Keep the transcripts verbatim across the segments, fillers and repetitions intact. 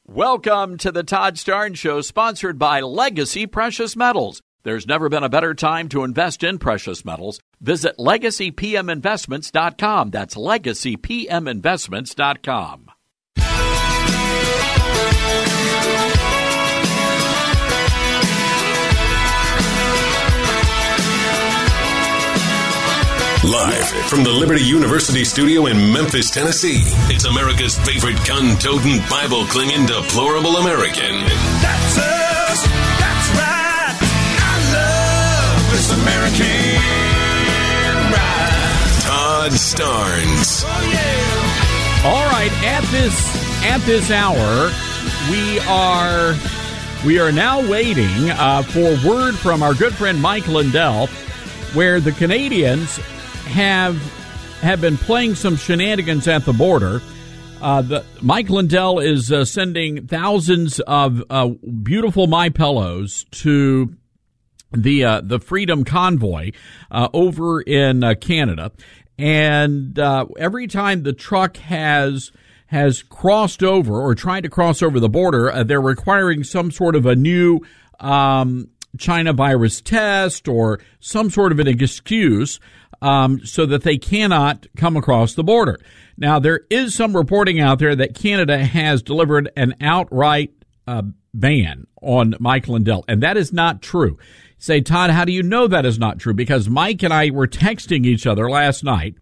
Welcome to the Todd Starnes Show, sponsored by Legacy Precious Metals. There's never been a better time to invest in precious metals. Visit legacy p m investments dot com. That's legacy p m investments dot com. Live from the Liberty University studio in Memphis, Tennessee, it's America's favorite gun-toting, Bible-clinging, deplorable American. That's us. That's right. I love this American ride. Todd Starnes. Oh, yeah. All right, at this at this hour, we are we are now waiting uh, for word from our good friend Mike Lindell, where the Canadians have have been playing some shenanigans at the border. Uh, the, Mike Lindell is uh, sending thousands of uh, beautiful My Pillows to the uh, the Freedom Convoy uh, over in uh, Canada, and uh, every time the truck has has crossed over or tried to cross over the border, uh, they're requiring some sort of a new um, China virus test or some sort of an excuse um, so that they cannot come across the border. Now, there is some reporting out there that Canada has delivered an outright uh, ban on Mike Lindell, and that is not true. Say, Todd, how do you know that is not true? Because Mike and I were texting each other last night,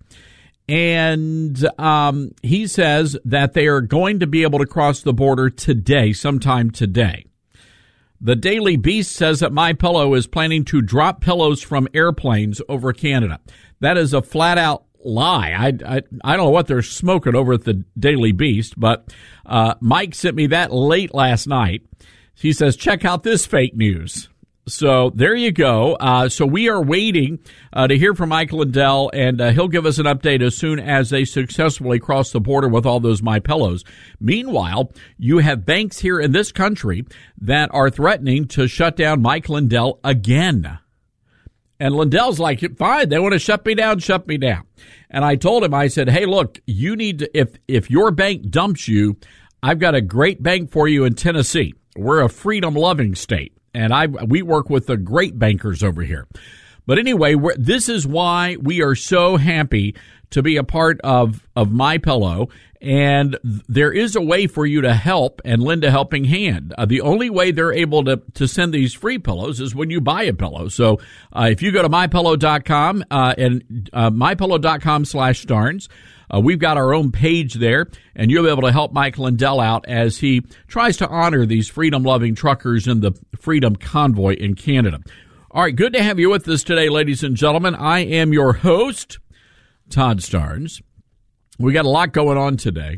and um, he says that they are going to be able to cross the border today, sometime today. The Daily Beast says that My Pillow is planning to drop pillows from airplanes over Canada. That is a flat-out lie. I, I, I don't know what they're smoking over at the Daily Beast, but uh, Mike sent me that late last night. He says, check out this fake news. So there you go. Uh, so we are waiting uh, to hear from Mike Lindell, and uh, he'll give us an update as soon as they successfully cross the border with all those My Pillows. Meanwhile, you have banks here in this country that are threatening to shut down Mike Lindell again. And Lindell's like, fine, they want to shut me down, shut me down. And I told him, I said, hey, look, you need to, if, if your bank dumps you, I've got a great bank for you in Tennessee. We're a freedom-loving state. And I we work with the great bankers over here. But anyway, we're, this is why we are so happy to be a part of, of My Pillow. And there is a way for you to help and lend a helping hand. Uh, the only way they're able to, to send these free pillows is when you buy a pillow. So uh, if you go to my pillow dot com uh, and uh, my pillow dot com slash Starnes, Uh, we've got our own page there, and you'll be able to help Mike Lindell out as he tries to honor these freedom-loving truckers in the Freedom Convoy in Canada. All right, good to have you with us today, ladies and gentlemen. I am your host, Todd Starnes. We got a lot going on today,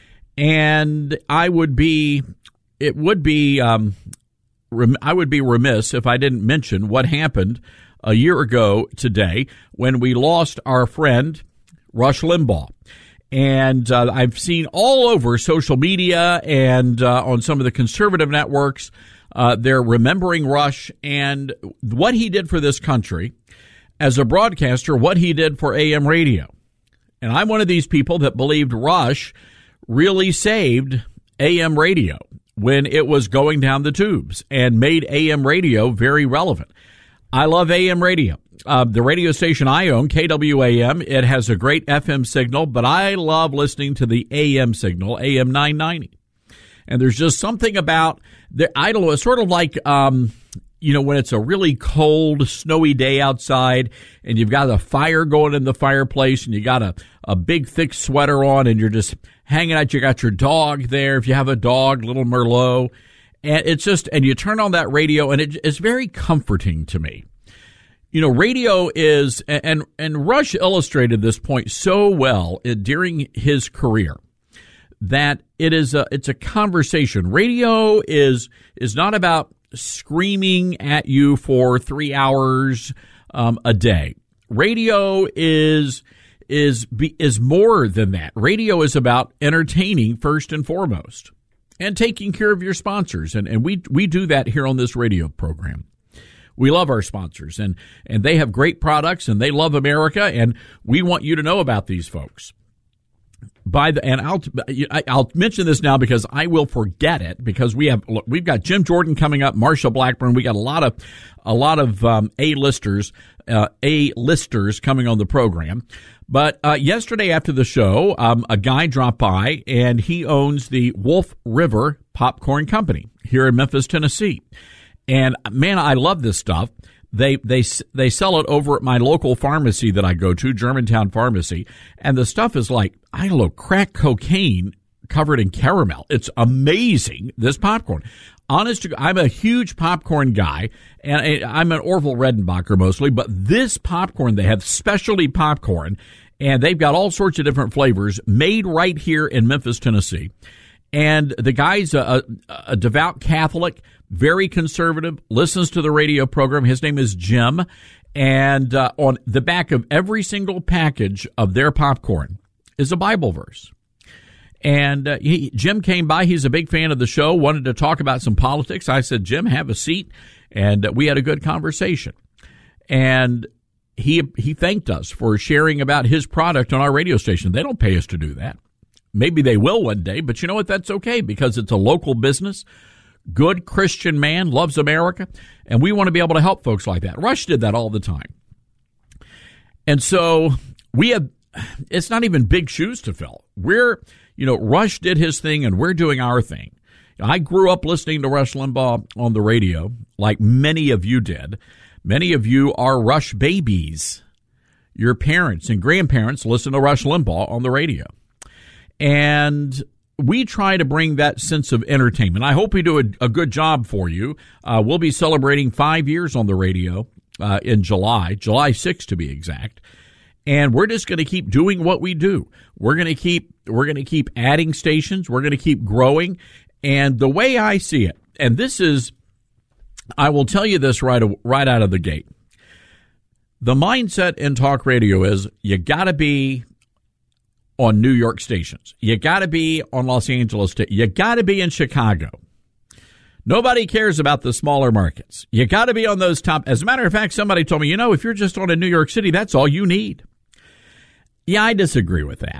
and I would be, it would be, um, rem- I would be remiss if I didn't mention what happened a year ago today when we lost our friend, Rush Limbaugh. And uh, I've seen all over social media and uh, on some of the conservative networks, uh, they're remembering Rush and what he did for this country as a broadcaster, what he did for A M radio. And I'm one of these people that believed Rush really saved A M radio when it was going down the tubes and made A M radio very relevant. I love A M radio. Uh, the radio station I own, K W A M, it has a great F M signal, but I love listening to the A M signal, A M nine ninety. And there's just something about, the, I don't know, it's sort of like, um, you know, when it's a really cold, snowy day outside and you've got a fire going in the fireplace and you got a, a big, thick sweater on and you're just hanging out, you got your dog there, if you have a dog, little Merlot. And it's just, and you turn on that radio and it, it's very comforting to me. You know, radio is, and and Rush illustrated this point so well during his career, that it is a it's a conversation. Radio is is not about screaming at you for three hours um, a day. Radio is is is more than that. Radio is about entertaining first and foremost, and taking care of your sponsors, and and we we do that here on this radio program. We love our sponsors, and, and they have great products, and they love America, and we want you to know about these folks. by the and I'll I'll mention this now because I will forget it because we have look, we've got Jim Jordan coming up, Marsha Blackburn. We got a lot of a lot of um, A-listers uh, A-listers coming on the program. But uh, yesterday after the show, um, a guy dropped by and he owns the Wolf River Popcorn Company here in Memphis, Tennessee. And man, I love this stuff. They they they sell it over at my local pharmacy that I go to, Germantown Pharmacy, and the stuff is like, I don't know, crack cocaine covered in caramel. It's amazing, this popcorn. Honest to God, I'm a huge popcorn guy, and I'm an Orville Redenbacher mostly, but this popcorn, they have specialty popcorn, and they've got all sorts of different flavors made right here in Memphis, Tennessee. And the guy's a, a, a devout Catholic, very conservative, listens to the radio program. His name is Jim. And uh, on the back of every single package of their popcorn is a Bible verse. And uh, he, Jim came by. He's a big fan of the show, wanted to talk about some politics. I said, Jim, have a seat. And uh, we had a good conversation. And he he thanked us for sharing about his product on our radio station. They don't pay us to do that. Maybe they will one day, but you know what? That's okay because it's a local business. Good Christian man, loves America, and we want to be able to help folks like that. Rush did that all the time. And so we have, it's not even big shoes to fill. We're, you know, Rush did his thing and we're doing our thing. I grew up listening to Rush Limbaugh on the radio, like many of you did. Many of you are Rush babies. Your parents and grandparents listen to Rush Limbaugh on the radio. And we try to bring that sense of entertainment. I hope we do a, a good job for you. Uh, we'll be celebrating five years on the radio uh, in July, July sixth to be exact. And we're just going to keep doing what we do. We're going to keep we're going to keep adding stations. We're going to keep growing. And the way I see it, and this is, I will tell you this right right out of the gate. The mindset in talk radio is you got to be on New York stations. You got to be on Los Angeles. You got to be in Chicago. Nobody cares about the smaller markets. You got to be on those top. As a matter of fact, somebody told me, you know, if you're just on in New York City, that's all you need. Yeah, I disagree with that.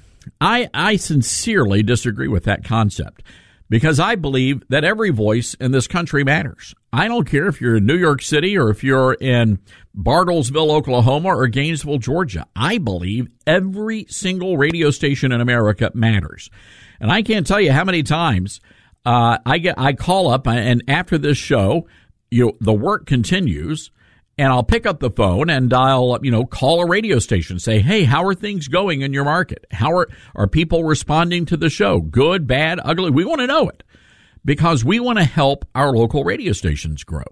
I I sincerely disagree with that concept because I believe that every voice in this country matters. I don't care if you're in New York City or if you're in Bartlesville, Oklahoma, or Gainesville, Georgia. I believe every single radio station in America matters. And I can't tell you how many times uh, I get I call up, and after this show, you know, the work continues, and I'll pick up the phone and I'll, you know, call a radio station, say, hey, how are things going in your market? How are, are people responding to the show? Good, bad, ugly? We want to know it. Because we want to help our local radio stations grow.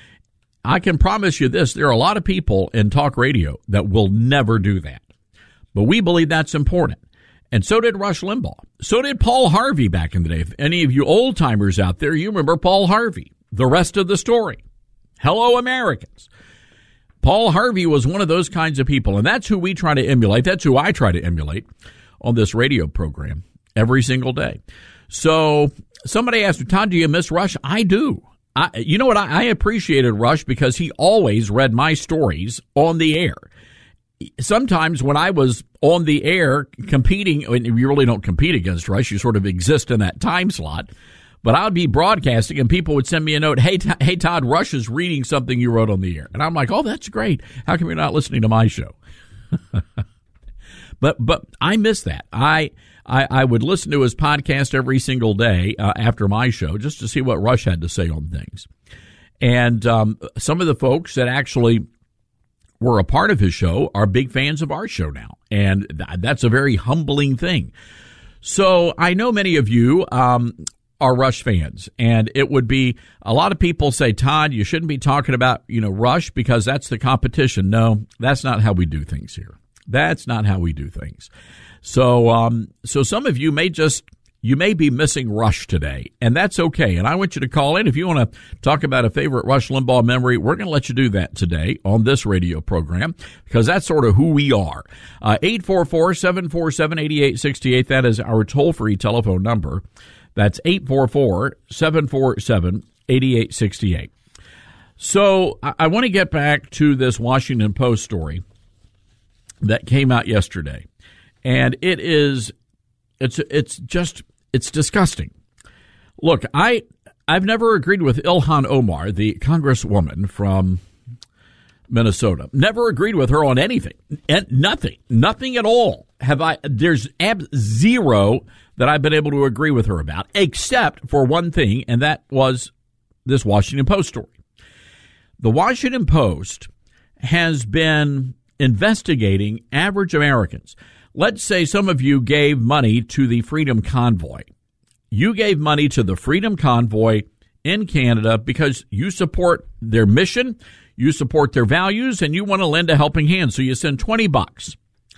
I can promise you this, there are a lot of people in talk radio that will never do that. But we believe that's important. And so did Rush Limbaugh. So did Paul Harvey back in the day. If any of you old-timers out there, you remember Paul Harvey. The rest of the story. Hello, Americans. Paul Harvey was one of those kinds of people, and that's who we try to emulate. That's who I try to emulate on this radio program every single day. So somebody asked me, Todd, do you miss Rush? I do. I, you know what? I, I appreciated Rush because he always read my stories on the air. Sometimes when I was on the air competing, and you really don't compete against Rush, you sort of exist in that time slot. But I would be broadcasting and people would send me a note, hey, t- hey, Todd, Rush is reading something you wrote on the air. And I'm like, oh, that's great. How come you're not listening to my show? but but I miss that. I... I, I would listen to his podcast every single day uh, after my show just to see what Rush had to say on things. And um, some of the folks that actually were a part of his show are big fans of our show now. And th- that's a very humbling thing. So I know many of you um, are Rush fans. And it would be a lot of people say, Todd, you shouldn't be talking about, you know, Rush because that's the competition. No, that's not how we do things here. That's not how we do things. So, um, so some of you may just, you may be missing Rush today, and that's okay. And I want you to call in if you want to talk about a favorite Rush Limbaugh memory. We're going to let you do that today on this radio program because that's sort of who we are. Uh, eight four four, seven four seven, eight eight six eight. That is our toll-free telephone number. That's eight four four, seven four seven, eight eight six eight. So I, I want to get back to this Washington Post story that came out yesterday. And it is It's it's just it's disgusting. Look, I I've never agreed with Ilhan Omar, the congresswoman from Minnesota. Never agreed with her on anything. And nothing. Nothing at all. Have I there's ab zero that I've been able to agree with her about, except for one thing, and that was this Washington Post story. The Washington Post has been investigating average Americans. Let's say some of you gave money to the Freedom Convoy. You gave money to the Freedom Convoy in Canada because you support their mission, you support their values, and you want to lend a helping hand. So you send twenty bucks.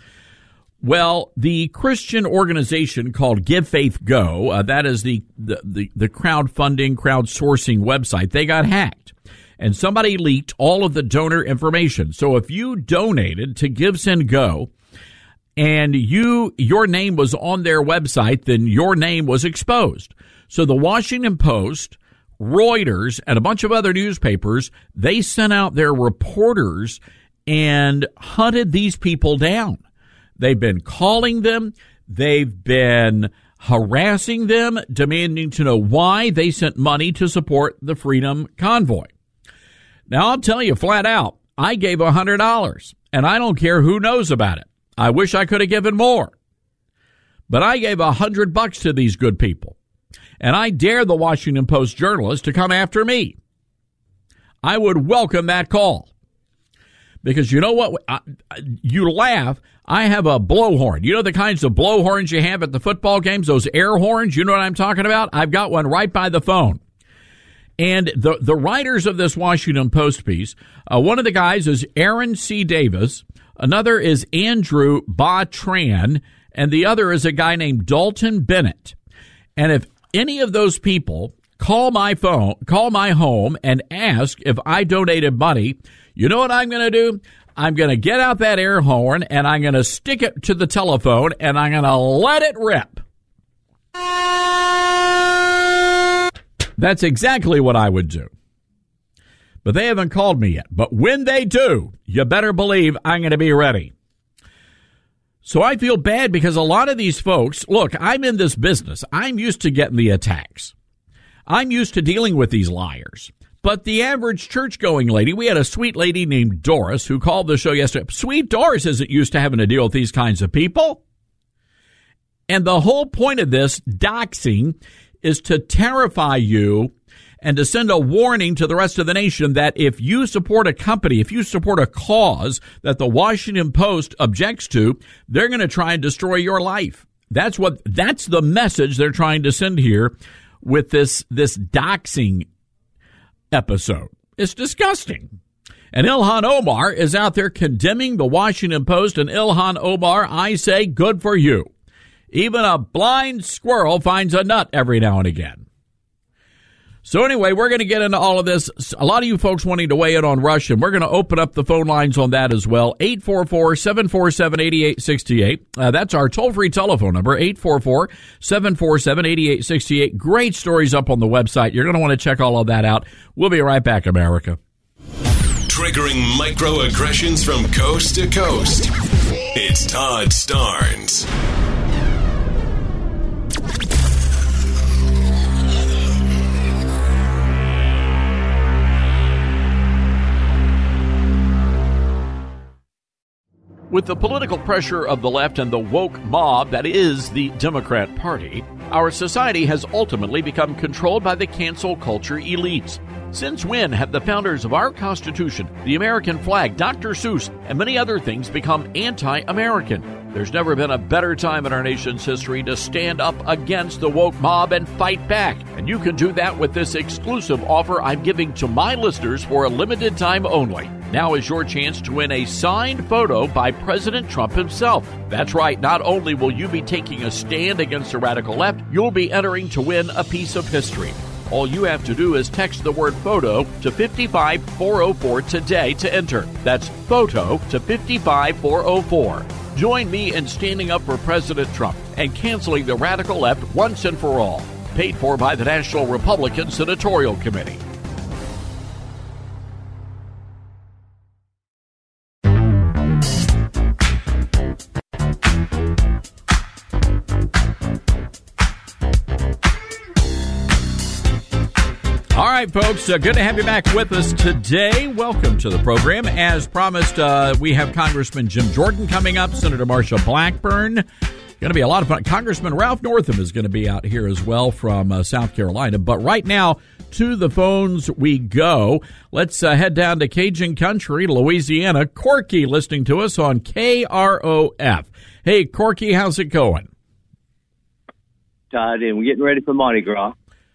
Well, the Christian organization called Give Faith Go, uh, that is the, the, the, the crowdfunding, crowdsourcing website, they got hacked. And somebody leaked all of the donor information. So if you donated to Give Send Go and you your name was on their website, then your name was exposed. So the Washington Post, Reuters, and a bunch of other newspapers, they sent out their reporters and hunted these people down. They've been calling them. They've been harassing them, demanding to know why they sent money to support the Freedom Convoy. Now, I'll tell you flat out, I gave one hundred dollars, and I don't care who knows about it. I wish I could have given more. But I gave one hundred bucks to these good people, and I dare the Washington Post journalist to come after me. I would welcome that call. Because you know what? I, you laugh. I have a blowhorn. You know the kinds of blowhorns you have at the football games, those air horns? You know what I'm talking about? I've got one right by the phone. And the, the writers of this Washington Post piece, uh, one of the guys is Aaron C. Davis. Another is Andrew Ba-Tran. And the other is a guy named Dalton Bennett. And if any of those people call my phone, call my home and ask if I donated money, you know what I'm going to do? I'm going to get out that air horn and I'm going to stick it to the telephone and I'm going to let it rip. That's exactly what I would do. But they haven't called me yet. But when they do, you better believe I'm going to be ready. So I feel bad because a lot of these folks, look, I'm in this business. I'm used to getting the attacks. I'm used to dealing with these liars. But the average church-going lady, we had a sweet lady named Doris who called the show yesterday. Sweet Doris isn't used to having to deal with these kinds of people. And the whole point of this doxing is to terrify you and to send a warning to the rest of the nation that if you support a company, if you support a cause that the Washington Post objects to, they're going to try and destroy your life. That's what, that's the message they're trying to send here with this, this doxing episode. It's disgusting. And Ilhan Omar is out there condemning the Washington Post. And Ilhan Omar, I say, good for you. Even a blind squirrel finds a nut every now and again. So anyway, we're going to get into all of this. A lot of you folks wanting to weigh in on Russia, and we're going to open up the phone lines on that as well. eight four four, seven four seven, eight eight six eight. Uh, that's our toll-free telephone number, eight four four, seven four seven, eight eight six eight. Great stories up on the website. You're going to want to check all of that out. We'll be right back, America. Triggering microaggressions from coast to coast. It's Todd Starnes. With the political pressure of the left and the woke mob that is the Democrat Party, our society has ultimately become controlled by the cancel culture elites. Since when have the founders of our Constitution, the American flag, Doctor Seuss, and many other things become anti-American? There's never been a better time in our nation's history to stand up against the woke mob and fight back. And you can do that with this exclusive offer I'm giving to my listeners for a limited time only. Now is your chance to win a signed photo by President Trump himself. That's right, not only will you be taking a stand against the radical left, you'll be entering to win a piece of history. All you have to do is text the word photo to five five four oh four today to enter. That's photo to five five four oh four. Join me in standing up for President Trump and canceling the radical left once and for all. Paid for by the National Republican Senatorial Committee. All right, folks, uh, good to have you back with us today. Welcome to the program. As promised, uh, we have Congressman Jim Jordan coming up, Senator Marsha Blackburn. Going to be a lot of fun. Congressman Ralph Northam is going to be out here as well from uh, South Carolina. But right now, to the phones we go. Let's uh, head down to Cajun Country, Louisiana. Corky listening to us on K R O F. Hey, Corky, how's it going? Todd, and we're getting ready for Mardi Gras.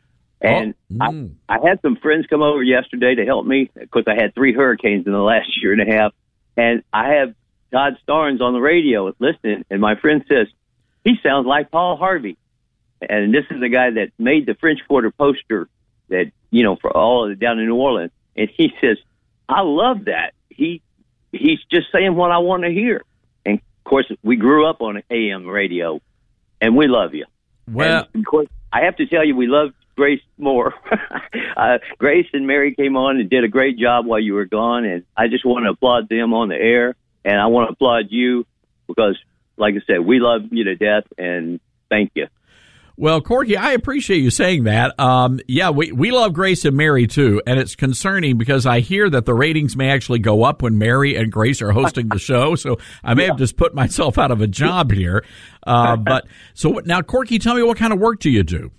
And oh, mm. I, I had some friends come over yesterday to help me because I had three hurricanes in the last year and a half. And I have Todd Starnes on the radio listening, and my friend says, he sounds like Paul Harvey. And this is the guy that made the French Quarter poster that, you know, for all of it down in New Orleans. And he says, I love that. He He's just saying what I want to hear. And, of course, we grew up on A M radio, and we love you. Well, and, of course, I have to tell you, we love Grace more. uh, Grace and Mary came on and did a great job while you were gone, and I just want to applaud them on the air, and I want to applaud you because, like I said, we love you to death, and thank you. Well, Corky, I appreciate you saying that. Um, yeah, we, we love Grace and Mary, too, and it's concerning because I hear that the ratings may actually go up when Mary and Grace are hosting the show, so I may yeah. have just put myself out of a job here. Uh, but so now, Corky, tell me, what kind of work do you do?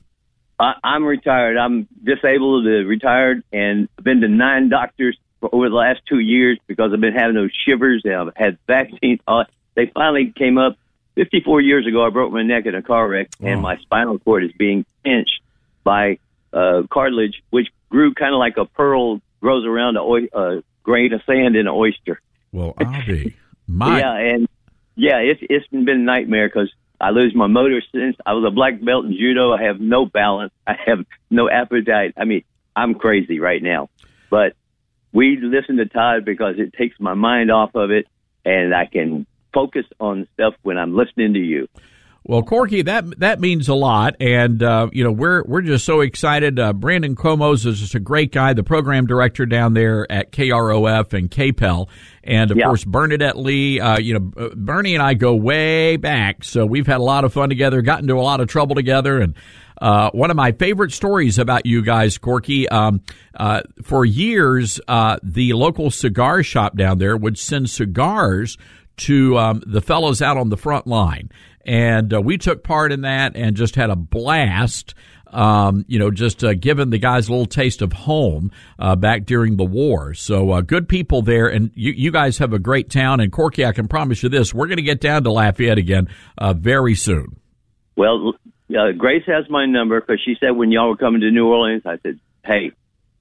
I'm retired. I'm disabled, uh, retired, and I've been to nine doctors for over the last two years because I've been having those shivers, and I've had vaccines. Uh, they finally came up fifty-four years ago. I broke my neck in a car wreck, oh. and my spinal cord is being pinched by uh, cartilage, which grew kind of like a pearl grows around a oy- uh, grain of sand in an oyster. Well, I'll be. My. Yeah, and yeah, it's it's been a nightmare because I lose my motor sense. I was a black belt in judo. I have no balance. I have no appetite. I mean, I'm crazy right now. But we listen to Todd because it takes my mind off of it, and I can focus on stuff when I'm listening to you. Well, Corky, that that means a lot, and uh, you know we're we're just so excited. Uh, Brandon Comos is just a great guy, the program director down there at K R O F and K P E L, and of yeah. course Bernadette Lee. Uh, you know, Bernie and I go way back, so we've had a lot of fun together, got into a lot of trouble together, and uh, one of my favorite stories about you guys, Corky. Um, uh, for years, uh, the local cigar shop down there would send cigars to um, the fellows out on the front line. And uh, we took part in that and just had a blast, um, you know, just uh, giving the guys a little taste of home uh, back during the war. So uh, good people there. And you, you guys have a great town. And, Corky, I can promise you this, we're going to get down to Lafayette again uh, very soon. Well, uh, Grace has my number because she said when y'all were coming to New Orleans, I said, hey,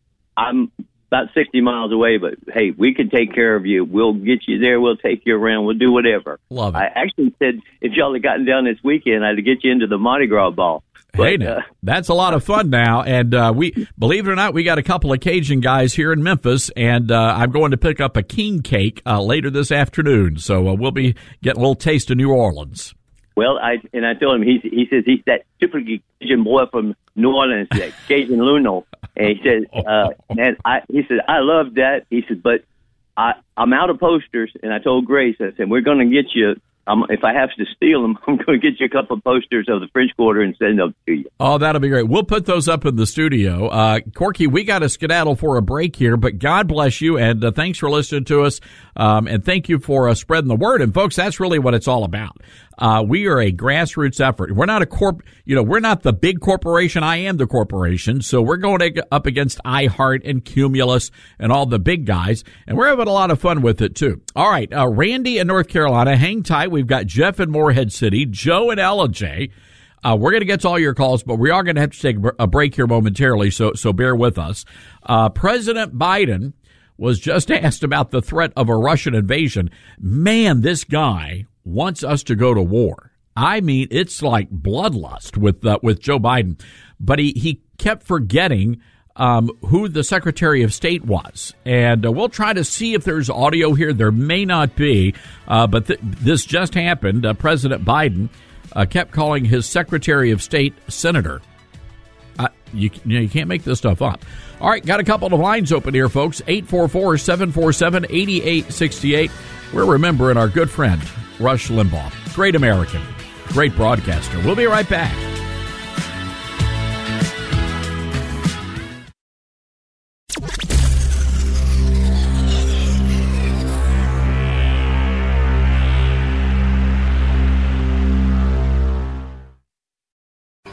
I'm about sixty miles away, but hey, we can take care of you. We'll get you there. We'll take you around. We'll do whatever. Love it. I actually said if y'all had gotten down this weekend, I'd get you into the Mardi Gras ball. But, hey, now, uh, that's a lot of fun now. And uh, we, believe it or not, we got a couple of Cajun guys here in Memphis, and uh, I'm going to pick up a king cake uh, later this afternoon. So uh, we'll be getting a little taste of New Orleans. Well, I and I told him, he, he says he's that typical Cajun boy from New Orleans, that Cajun Luno. And he said, uh, and I, he said, I love that. He said, but I, I'm out of posters. And I told Grace, I said, we're going to get you, um, if I have to steal them, I'm going to get you a couple of posters of the French Quarter and send them to you. Oh, that'll be great. We'll put those up in the studio. Uh, Corky, we got to skedaddle for a break here, but God bless you, and uh, thanks for listening to us, um, and thank you for uh, spreading the word. And, folks, that's really what it's all about. Uh, we are a grassroots effort. We're not a corp, you know, we're not the big corporation. I am the corporation. So we're going up against iHeart and Cumulus and all the big guys, and we're having a lot of fun with it too. All right. Uh, Randy in North Carolina, hang tight. We've got Jeff in Morehead City, Joe and Ella J. Uh, we're going to get to all your calls, but we are going to have to take a break here momentarily. So, so bear with us. Uh, President Biden was just asked about the threat of a Russian invasion. Man, this guy wants us to go to war. I mean, it's like bloodlust with uh, with Joe Biden. But he, he kept forgetting um, who the Secretary of State was. And uh, we'll try to see if there's audio here. There may not be, uh, but th- this just happened. Uh, President Biden uh, kept calling his Secretary of State Senator. Uh, you, you know, you can't make this stuff up. All right, got a couple of lines open here, folks. eight four four, seven four seven, eight eight six eight. We're remembering our good friend, Rush Limbaugh. Great American, great broadcaster. We'll be right back.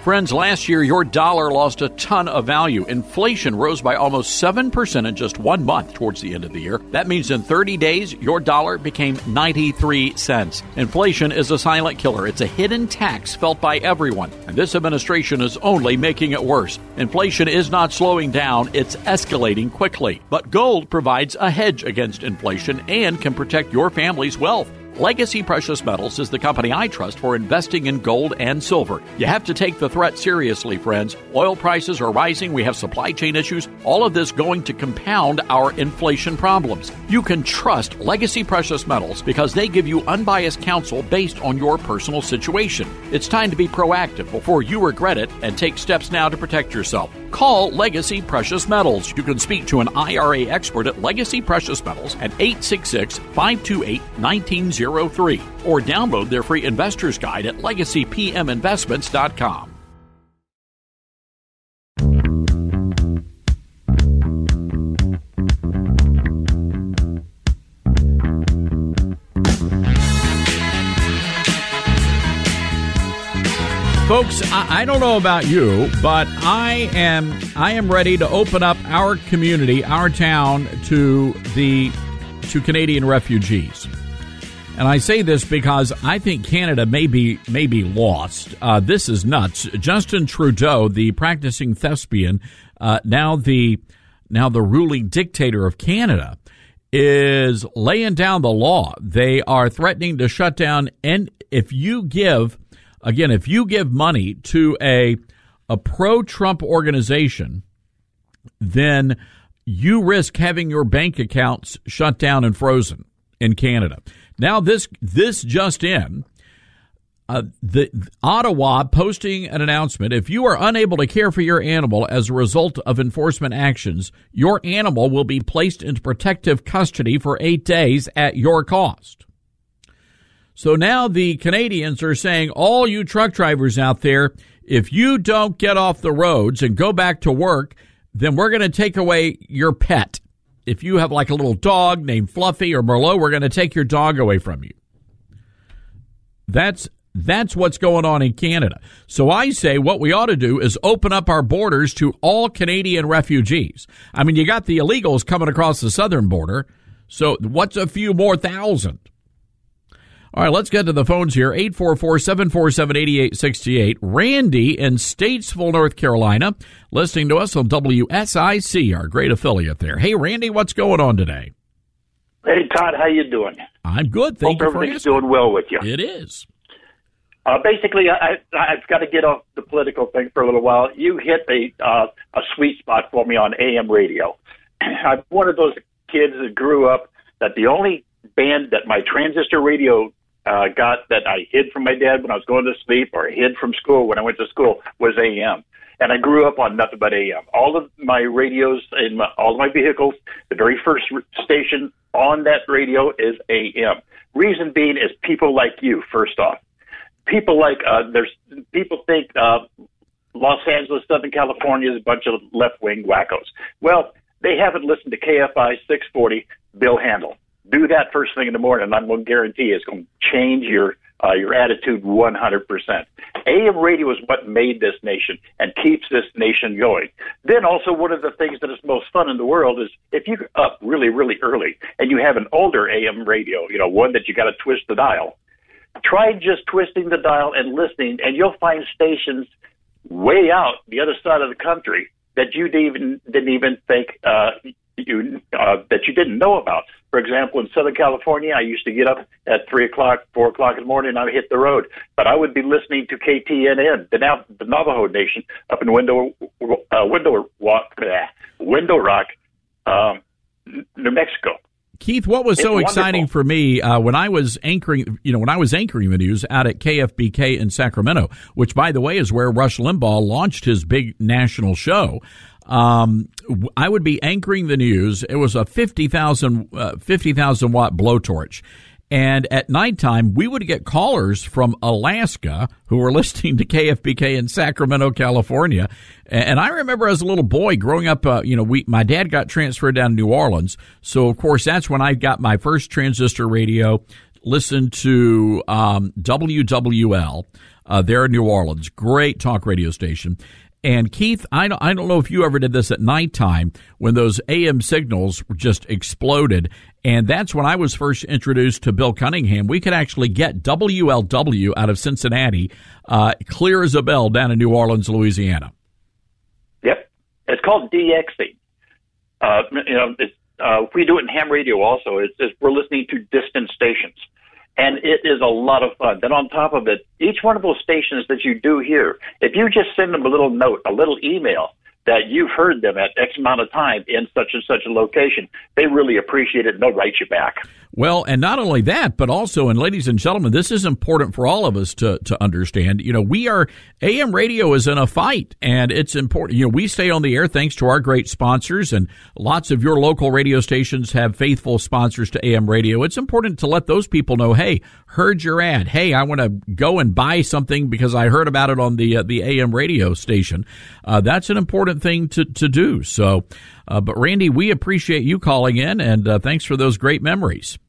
Friends, last year your dollar lost a ton of value. Inflation rose by almost seven percent in just one month towards the end of the year. That means in thirty days, your dollar became ninety-three cents. Inflation is a silent killer. It's a hidden tax felt by everyone, and this administration is only making it worse. Inflation is not slowing down, it's escalating quickly. But gold provides a hedge against inflation and can protect your family's wealth. Legacy Precious Metals is the company I trust for investing in gold and silver. You have to take the threat seriously, friends. Oil prices are rising. We have supply chain issues. All of this going to compound our inflation problems. You can trust Legacy Precious Metals because they give you unbiased counsel based on your personal situation. It's time to be proactive before you regret it and take steps now to protect yourself. Call Legacy Precious Metals. You can speak to an I R A expert at Legacy Precious Metals at eight six six, five two eight, one nine zero three or download their free investor's guide at legacy p m investments dot com. Folks, I, I don't know about you, but I am I am ready to open up our community, our town, to the to Canadian refugees. And I say this because I think Canada may be, may be lost. Uh, this is nuts. Justin Trudeau, the practicing thespian, uh, now the now the ruling dictator of Canada, is laying down the law. They are threatening to shut down, and if you give Again, if you give money to a a pro-Trump organization, then you risk having your bank accounts shut down and frozen in Canada. Now, this this just in, uh, the Ottawa posting an announcement: if you are unable to care for your animal as a result of enforcement actions, your animal will be placed into protective custody for eight days at your cost. So now the Canadians are saying, all you truck drivers out there, if you don't get off the roads and go back to work, then we're going to take away your pet. If you have like a little dog named Fluffy or Merlot, we're going to take your dog away from you. That's that's what's going on in Canada. So I say what we ought to do is open up our borders to all Canadian refugees. I mean, you got the illegals coming across the southern border. So what's a few more thousand? All right, let's get to the phones here. eight four four, seven four seven, eight eight six eight. Randy in Statesville, North Carolina, listening to us on W S I C, our great affiliate there. Hey, Randy, what's going on today? Hey, Todd, how you doing? I'm good. Thank Hope you for everything's asking. doing well with you. It is. Uh, basically, I, I, I've got to get off the political thing for a little while. You hit a, uh, a sweet spot for me on A M radio. I'm one of those kids that grew up that the only band that my transistor radio Uh, got that I hid from my dad when I was going to sleep or hid from school when I went to school was A M. And I grew up on nothing but A M. All of my radios in my, all of my vehicles, the very first station on that radio is A M. Reason being is people like you, first off. People like, uh, there's, people think, uh, Los Angeles, Southern California is a bunch of left-wing wackos. Well, they haven't listened to K F I six forty, Bill Handel. Do that first thing in the morning, and I'm going to guarantee it's going to change your uh, your attitude one hundred percent. A M radio is what made this nation and keeps this nation going. Then also one of the things that is most fun in the world is if you're up really, really early and you have an older A M radio, you know, one that you got to twist the dial, try just twisting the dial and listening, and you'll find stations way out the other side of the country that you didn't even, didn't even think uh, you uh, that you didn't know about. For example, in Southern California, I used to get up at three o'clock, four o'clock in the morning, and I would hit the road. But I would be listening to K T N N, the, Nav- the Navajo Nation, up in Window uh, Window Rock, Window Rock, um, New Mexico. Keith, what was it's so wonderful. exciting for me uh, when I was anchoring, you know, when I was anchoring the news out at K F B K in Sacramento, which, by the way, is where Rush Limbaugh launched his big national show. Um, I would be anchoring the news. It was a fifty thousand, uh, fifty thousand watt blowtorch. And at nighttime, we would get callers from Alaska who were listening to K F B K in Sacramento, California. And I remember as a little boy growing up, uh, you know, we, my dad got transferred down to New Orleans. So, of course, that's when I got my first transistor radio, listen to um, W W L. Uh, there in New Orleans, great talk radio station. And Keith, I don't, I don't know if you ever did this at nighttime when those A M signals just exploded. And that's when I was first introduced to Bill Cunningham. We could actually get W L W out of Cincinnati, uh, clear as a bell down in New Orleans, Louisiana. Yep. It's called D X ing. Uh, you know, it's, uh, we do it in ham radio also. It's, it's we're listening to distant stations. And it is a lot of fun. Then on top of it, each one of those stations that you do hear, if you just send them a little note, a little email that you've heard them at X amount of time in such and such a location, they really appreciate it and they'll write you back. Well, and not only that, but also, and ladies and gentlemen, this is important for all of us to, to understand. You know, we are, A M radio is in a fight, and it's important. You know, we stay on the air thanks to our great sponsors, and lots of your local radio stations have faithful sponsors to A M radio. It's important to let those people know, hey, heard your ad. Hey, I want to go and buy something because I heard about it on the uh, the A M radio station. Uh, that's an important thing to, to do. So, uh, but Randy, we appreciate you calling in, and uh, thanks for those great memories.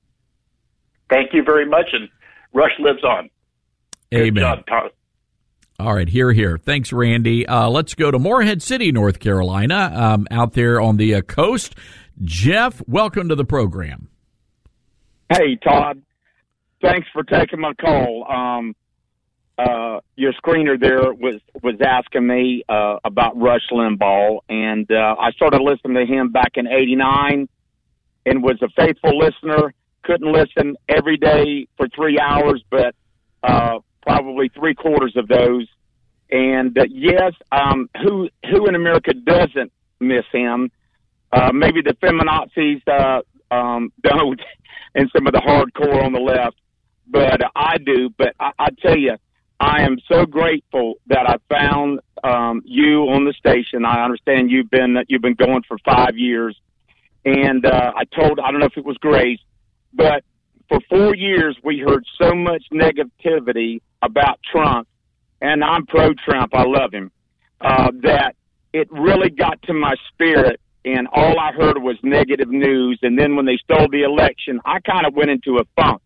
Thank you very much, and Rush lives on. Amen. Good job, Tom. All right, here, here. Thanks, Randy. Uh, let's go to Morehead City, North Carolina, um, out there on the uh, coast. Jeff, welcome to the program. Hey, Todd. Thanks for taking my call. Um, uh, your screener there was, was asking me uh, about Rush Limbaugh, and uh, I started listening to him back in eighty-nine and was a faithful listener. Couldn't listen every day for three hours, but uh, probably three quarters of those. And uh, yes, um, who who in America doesn't miss him? Uh, maybe the feminazis uh, um, don't, and some of the hardcore on the left, but I do. But I, I tell you, I am so grateful that I found um, you on the station. I understand you've been you've been going for five years, and uh, I told I don't know if it was Grace. But for four years, we heard so much negativity about Trump, and I'm pro-Trump. I love him, uh, that it really got to my spirit, and all I heard was negative news. And then when they stole the election, I kind of went into a funk,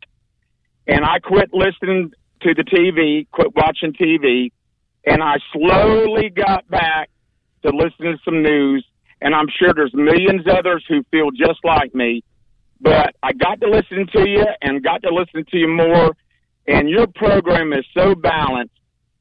and I quit listening to the T V, quit watching T V, and I slowly got back to listening to some news, and I'm sure there's millions others who feel just like me. But I got to listen to you and got to listen to you more, and your program is so balanced,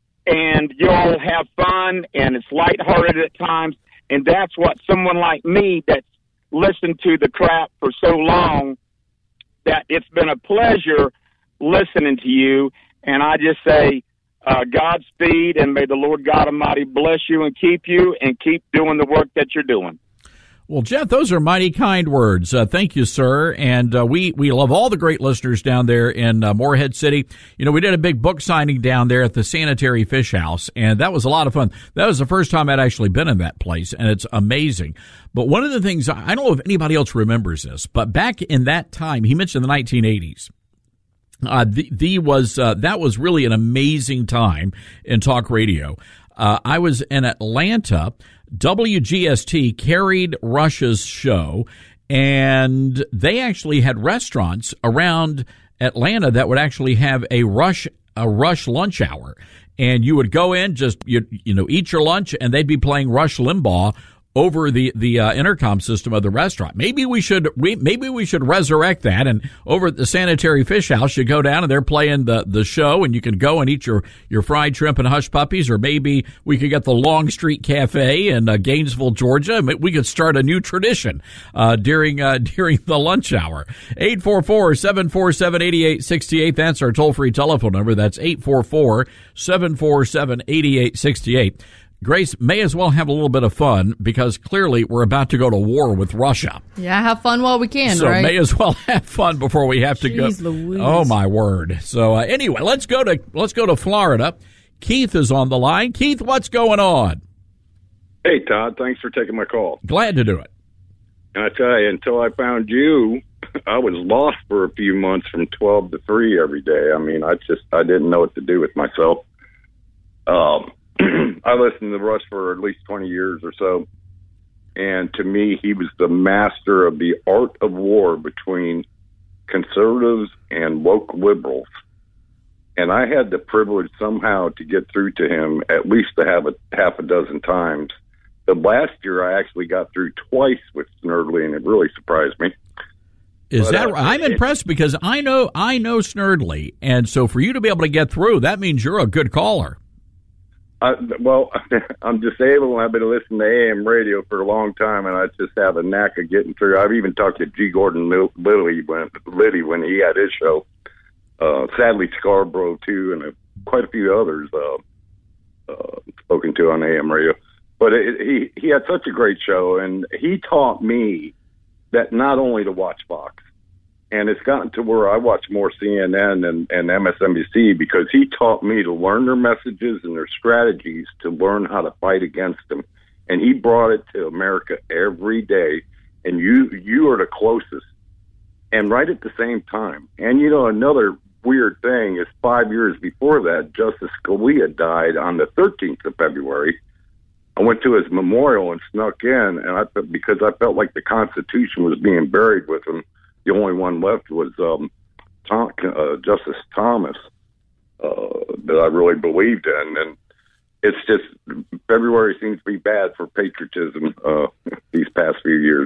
and you all have fun, and it's lighthearted at times, and that's what someone like me that's listened to the crap for so long, that it's been a pleasure listening to you, and I just say uh, Godspeed, and may the Lord God Almighty bless you and keep you, and keep doing the work that you're doing. Well, Jeff, those are mighty kind words. Uh, thank you, sir. And uh, we, we love all the great listeners down there in uh, Morehead City. You know, we did a big book signing down there at the Sanitary Fish House, and that was a lot of fun. That was the first time I'd actually been in that place, and it's amazing. But one of the things, I don't know if anybody else remembers this, but back in that time, he mentioned the nineteen eighties. Uh, the, the was, uh, that was really an amazing time in talk radio. Uh, I was in Atlanta. W G S T carried Rush's show, and they actually had restaurants around Atlanta that would actually have a Rush a Rush lunch hour, and you would go in, just you you know eat your lunch, and they'd be playing Rush Limbaugh over the the uh, intercom system of the restaurant. Maybe we should we, maybe we should resurrect that. And over at the Sanitary Fish House, you go down and they're playing the the show, and you can go and eat your your fried shrimp and hush puppies. Or maybe we could get the Long Street Cafe in uh, Gainesville, Georgia. We could start a new tradition uh, during uh, during the lunch hour. eight four four, seven four seven, eight eight six eight. That's our toll free telephone number. That's eight four four, seven four seven, eight eight six eight. Grace, may as well have a little bit of fun, because clearly we're about to go to war with Russia. Yeah, have fun while we can, so right? So may as well have fun before we have to Jeez go. Louise. Oh my word! So uh, anyway, let's go to let's go to Florida. Keith is on the line. Keith, what's going on? Hey, Todd. Thanks for taking my call. Glad to do it. And I tell you, until I found you, I was lost for a few months from twelve to three every day. I mean, I just I didn't know what to do with myself. Um. I listened to Rush for at least twenty years or so, and to me, he was the master of the art of war between conservatives and woke liberals. And I had the privilege somehow to get through to him at least a half a, half a dozen times. The last year I actually got through twice with Snerdley, and it really surprised me. Is but, that uh, I'm it, impressed because I know I know Snerdley, and so for you to be able to get through, that means you're a good caller. I, well, I'm disabled, and I've been listening to A M radio for a long time, and I just have a knack of getting through. I've even talked to G. Gordon Liddy when, Liddy when he had his show. Uh, sadly, Scarborough, too, and uh, quite a few others uh, uh, spoken to on A M radio. But it, he, he had such a great show, and he taught me that not only to watch Fox, and it's gotten to where I watch more C N N and, and M S N B C because he taught me to learn their messages and their strategies to learn how to fight against them. And he brought it to America every day, and you you are the closest. And right at the same time. And, you know, another weird thing is five years before that, Justice Scalia died on the thirteenth of February. I went to his memorial and snuck in, and I because I felt like the Constitution was being buried with him. The only one left was um, Tom, uh, Justice Thomas uh, that I really believed in. And it's just February seems to be bad for patriotism uh, these past few years.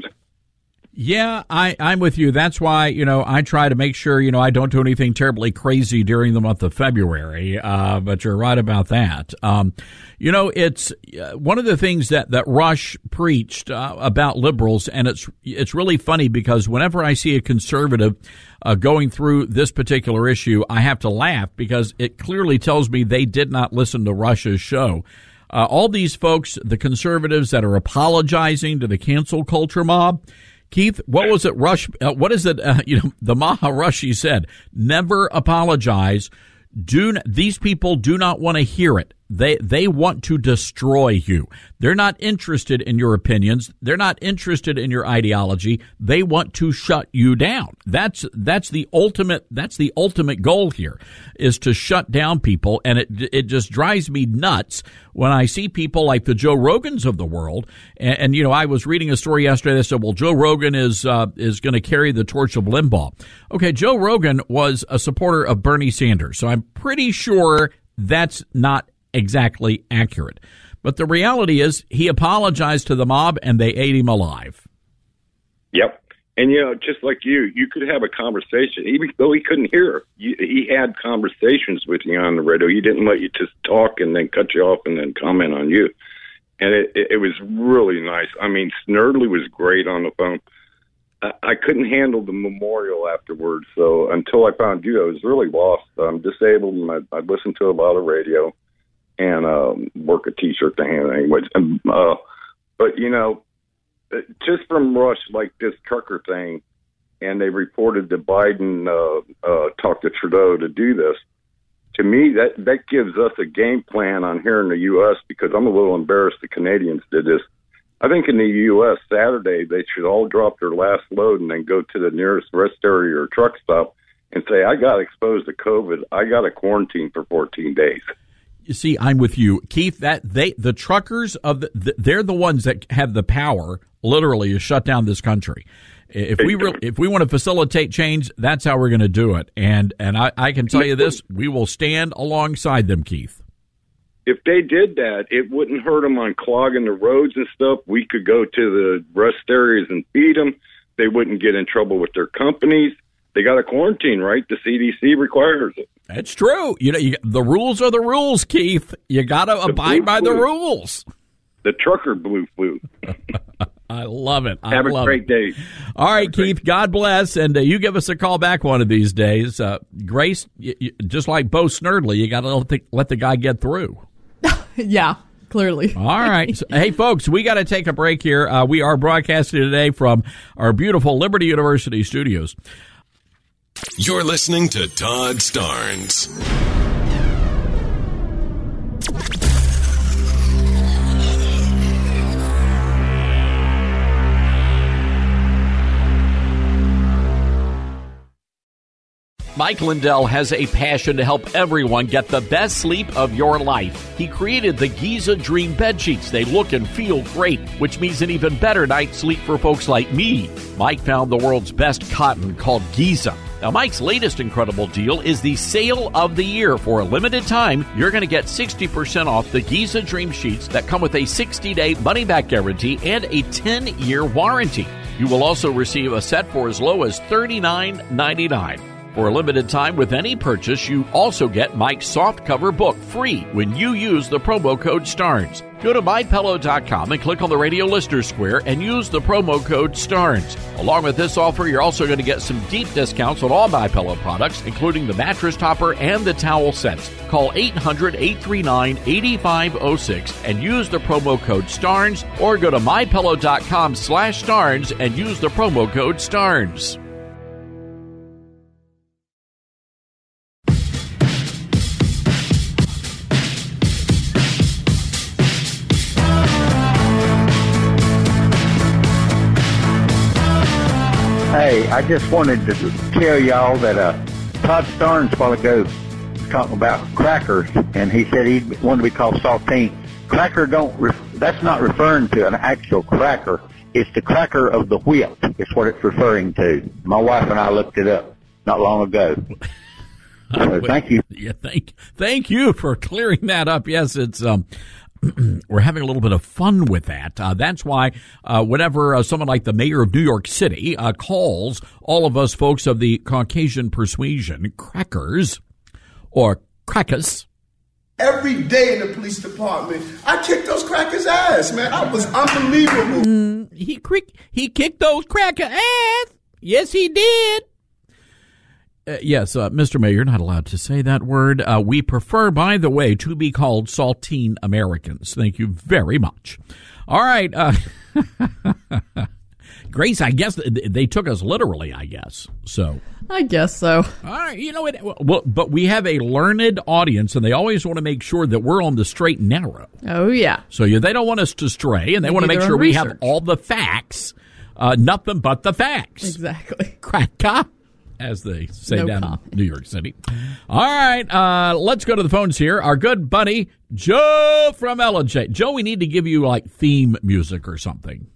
Yeah, I, I'm with you. That's why, you know, I try to make sure, you know, I don't do anything terribly crazy during the month of February, uh, but you're right about that. Um, you know, it's uh, one of the things that, that Rush preached uh, about liberals, and it's it's really funny because whenever I see a conservative uh, going through this particular issue, I have to laugh because it clearly tells me they did not listen to Rush's show. Uh, all these folks, the conservatives that are apologizing to the cancel culture mob, Keith, what was it? Rush? Uh, what is it? Uh, you know, the Maharishi said, "Never apologize." Do n- these people do not want to hear it? They they want to destroy you. They're not interested in your opinions. They're not interested in your ideology. They want to shut you down. That's that's the ultimate. That's the ultimate goal here, is to shut down people. And it it just drives me nuts when I see people like the Joe Rogans of the world. And, and you know, I was reading a story yesterday that said, "Well, Joe Rogan is uh, is going to carry the torch of Limbaugh." Okay, Joe Rogan was a supporter of Bernie Sanders, so I'm pretty sure that's not exactly accurate. But the reality is he apologized to the mob and they ate him alive. Yep. And, you know, just like you, you could have a conversation, even though he couldn't hear. You, he had conversations with you on the radio. He didn't let you just talk and then cut you off and then comment on you. And it, it, it was really nice. I mean, Snerdley was great on the phone. I, I couldn't handle the memorial afterwards. So until I found you, I was really lost. I'm disabled, and I, I listened to a lot of radio and um, work a T-shirt to hand anyways. And, uh, but, you know, just from Rush, like this trucker thing, and they reported that Biden uh, uh, talked to Trudeau to do this, to me, that, that gives us a game plan on here in the U S because I'm a little embarrassed the Canadians did this. I think in the U S, Saturday, they should all drop their last load and then go to the nearest rest area or truck stop and say, I got exposed to COVID. I got to quarantine for fourteen days. You see, I'm with you, Keith. That they, the truckers of the, they're the ones that have the power, literally, to shut down this country. If we re- if we want to facilitate change, that's how we're going to do it. And and I, I can tell you this: we will stand alongside them, Keith. If they did that, it wouldn't hurt them on clogging the roads and stuff. We could go to the rest areas and feed them. They wouldn't get in trouble with their companies. They got a quarantine, right? The C D C requires it. That's true. You know, you, the rules are the rules, Keith. You got to abide by flu. the rules. The trucker blue flu. I love it. I Have love a great it. day. All right, Keith, God bless, and uh, you give us a call back one of these days. Uh, Grace, you, you, just like Bo Snerdley, you got to let the, let the guy get through. Yeah, clearly. All right. So, hey, folks, we got to take a break here. Uh, we are broadcasting today from our beautiful Liberty University studios. You're listening to Todd Starnes. Mike Lindell has a passion to help everyone get the best sleep of your life. He created the Giza Dream Bed Sheets. They look and feel great, which means an even better night's sleep for folks like me. Mike found the world's best cotton called Giza. Now, Mike's latest incredible deal is the sale of the year. For a limited time, you're going to get sixty percent off the Giza Dream Sheets that come with a sixty-day money-back guarantee and a ten-year warranty. You will also receive a set for as low as thirty-nine ninety-nine. For a limited time with any purchase, you also get Mike's softcover book free when you use the promo code STARNS. Go to my pillow dot com and click on the radio listener square and use the promo code STARNS. Along with this offer, you're also going to get some deep discounts on all MyPillow products, including the mattress topper and the towel sets. Call eight hundred, eight three nine, eight five zero six and use the promo code STARNS, or go to my pillow dot com slash STARNS and use the promo code STARNS. Hey, I just wanted to tell y'all that uh, Todd Starnes a while ago was talking about crackers, and he said he wanted to be called saltine. Cracker don't, re- that's not referring to an actual cracker. It's the cracker of the whip is what it's referring to. My wife and I looked it up not long ago. So thank you. Yeah, thank, thank you for clearing that up. Yes, it's um, we're having a little bit of fun with that. Uh, that's why uh, whenever uh, someone like the mayor of New York City uh, calls all of us folks of the Caucasian persuasion crackers or crackers. Every day in the police department, I kicked those crackers' ass, man. I was unbelievable. Mm, he, crick- he kicked those cracker ass. Yes, he did. Uh, yes, uh, Mister Mayor, you're not allowed to say that word. Uh, we prefer, by the way, to be called saltine Americans. Thank you very much. All right. Uh, Grace, I guess they took us literally, I guess. So I guess so. All right. You know what? Well, but we have a learned audience, and they always want to make sure that we're on the straight and narrow. Oh, yeah. So yeah, they don't want us to stray, and they, they want to make sure we have all the facts, uh, nothing but the facts. Exactly. Cracker, as they say no down comment. in New York City. All right, uh, let's go to the phones here. Our good buddy, Joe from L and J. Joe, we need to give you, like, theme music or something.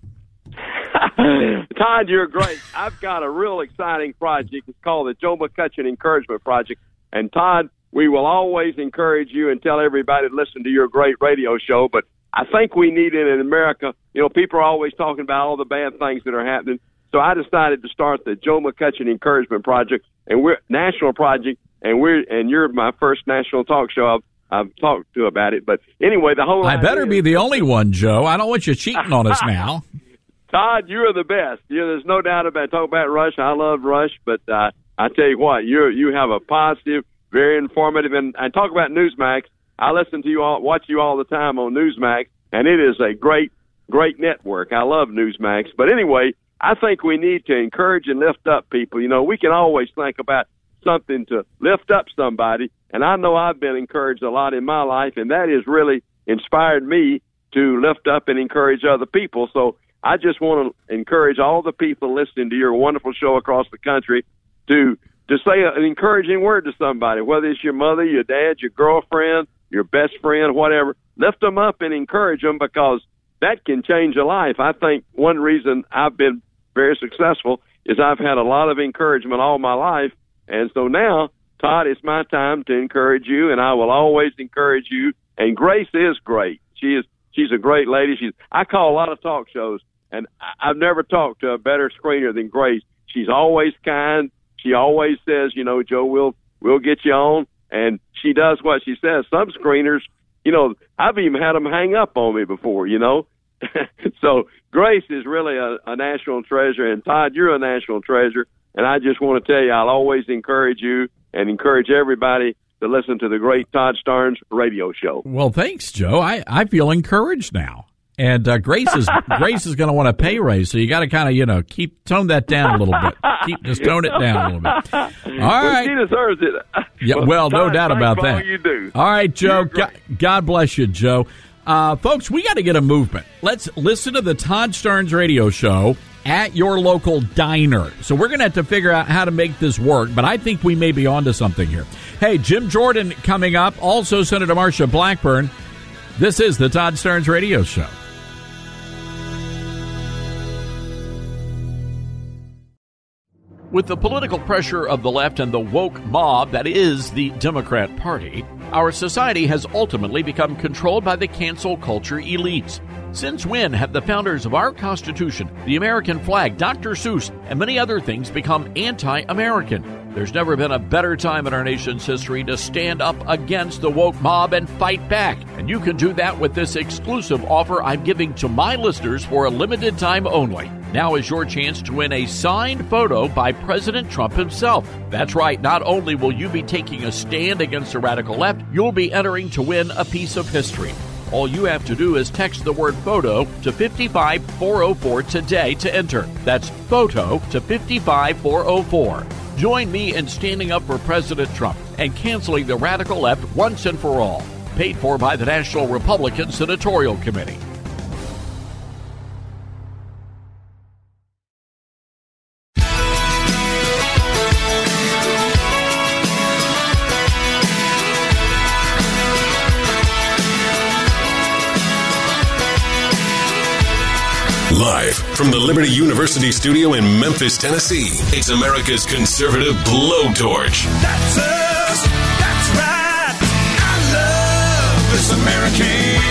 Todd, you're great. I've got a real exciting project. It's called the Joe McCutcheon Encouragement Project. And, Todd, we will always encourage you and tell everybody to listen to your great radio show. But I think we need it in America. You know, people are always talking about all the bad things that are happening. So I decided to start the Joe McCutcheon Encouragement Project, and we're national project, and we're and you're my first national talk show I've, I've talked to about it. But anyway, the whole I better be the only one, Joe. I don't want you cheating on us now. Todd, you're the best. You know, there's no doubt about it. Talk about Rush. I love Rush, but uh, I tell you what, you you have a positive, very informative, and, and talk about Newsmax. I listen to you all, watch you all the time on Newsmax, and it is a great, great network. I love Newsmax. But anyway, I think we need to encourage and lift up people. You know, we can always think about something to lift up somebody, and I know I've been encouraged a lot in my life, and that has really inspired me to lift up and encourage other people. So I just want to encourage all the people listening to your wonderful show across the country to to say an encouraging word to somebody, whether it's your mother, your dad, your girlfriend, your best friend, whatever. Lift them up and encourage them, because that can change a life. I think one reason I've been very successful is I've had a lot of encouragement all my life. And so now, Todd, it's my time to encourage you, and I will always encourage you. And Grace is great. She is, she's a great lady. She's, I call a lot of talk shows, and I've never talked to a better screener than Grace. She's always kind. She always says, you know, Joe, we'll, we'll get you on. And she does what she says. Some screeners, you know, I've even had them hang up on me before, you know. So Grace is really a, a national treasure, and Todd, you're a national treasure. And I just want to tell you, I'll always encourage you and encourage everybody to listen to the great Todd Starnes radio show. Well, thanks, Joe. I, I feel encouraged now. And uh, Grace is Grace is going to want a pay raise, so you got to kind of, you know, keep tone that down a little bit. Keep just tone it down a little bit. All well, right, she deserves it. Yeah, well, well no Todd, doubt about for that. All you do. All right, Joe. God, God bless you, Joe. Uh, folks, we got to get a movement. Let's listen to the Todd Starnes radio show at your local diner. So we're going to have to figure out how to make this work, but I think we may be onto something here. Hey, Jim Jordan coming up. Also, Senator Marsha Blackburn. This is the Todd Starnes radio show. With the political pressure of the left and the woke mob that is the Democrat Party, our society has ultimately become controlled by the cancel culture elites. Since when have the founders of our Constitution, the American flag, Doctor Seuss, and many other things become anti-American? There's never been a better time in our nation's history to stand up against the woke mob and fight back. And you can do that with this exclusive offer I'm giving to my listeners for a limited time only. Now is your chance to win a signed photo by President Trump himself. That's right, not only will you be taking a stand against the radical left, you'll be entering to win a piece of history. All you have to do is text the word photo to five five four oh four today to enter. That's photo to five five four oh four. Join me in standing up for President Trump and canceling the radical left once and for all. Paid for by the National Republican Senatorial Committee. Live from the Liberty University studio in Memphis, Tennessee, it's America's conservative blowtorch. That's us. That's right. I love this American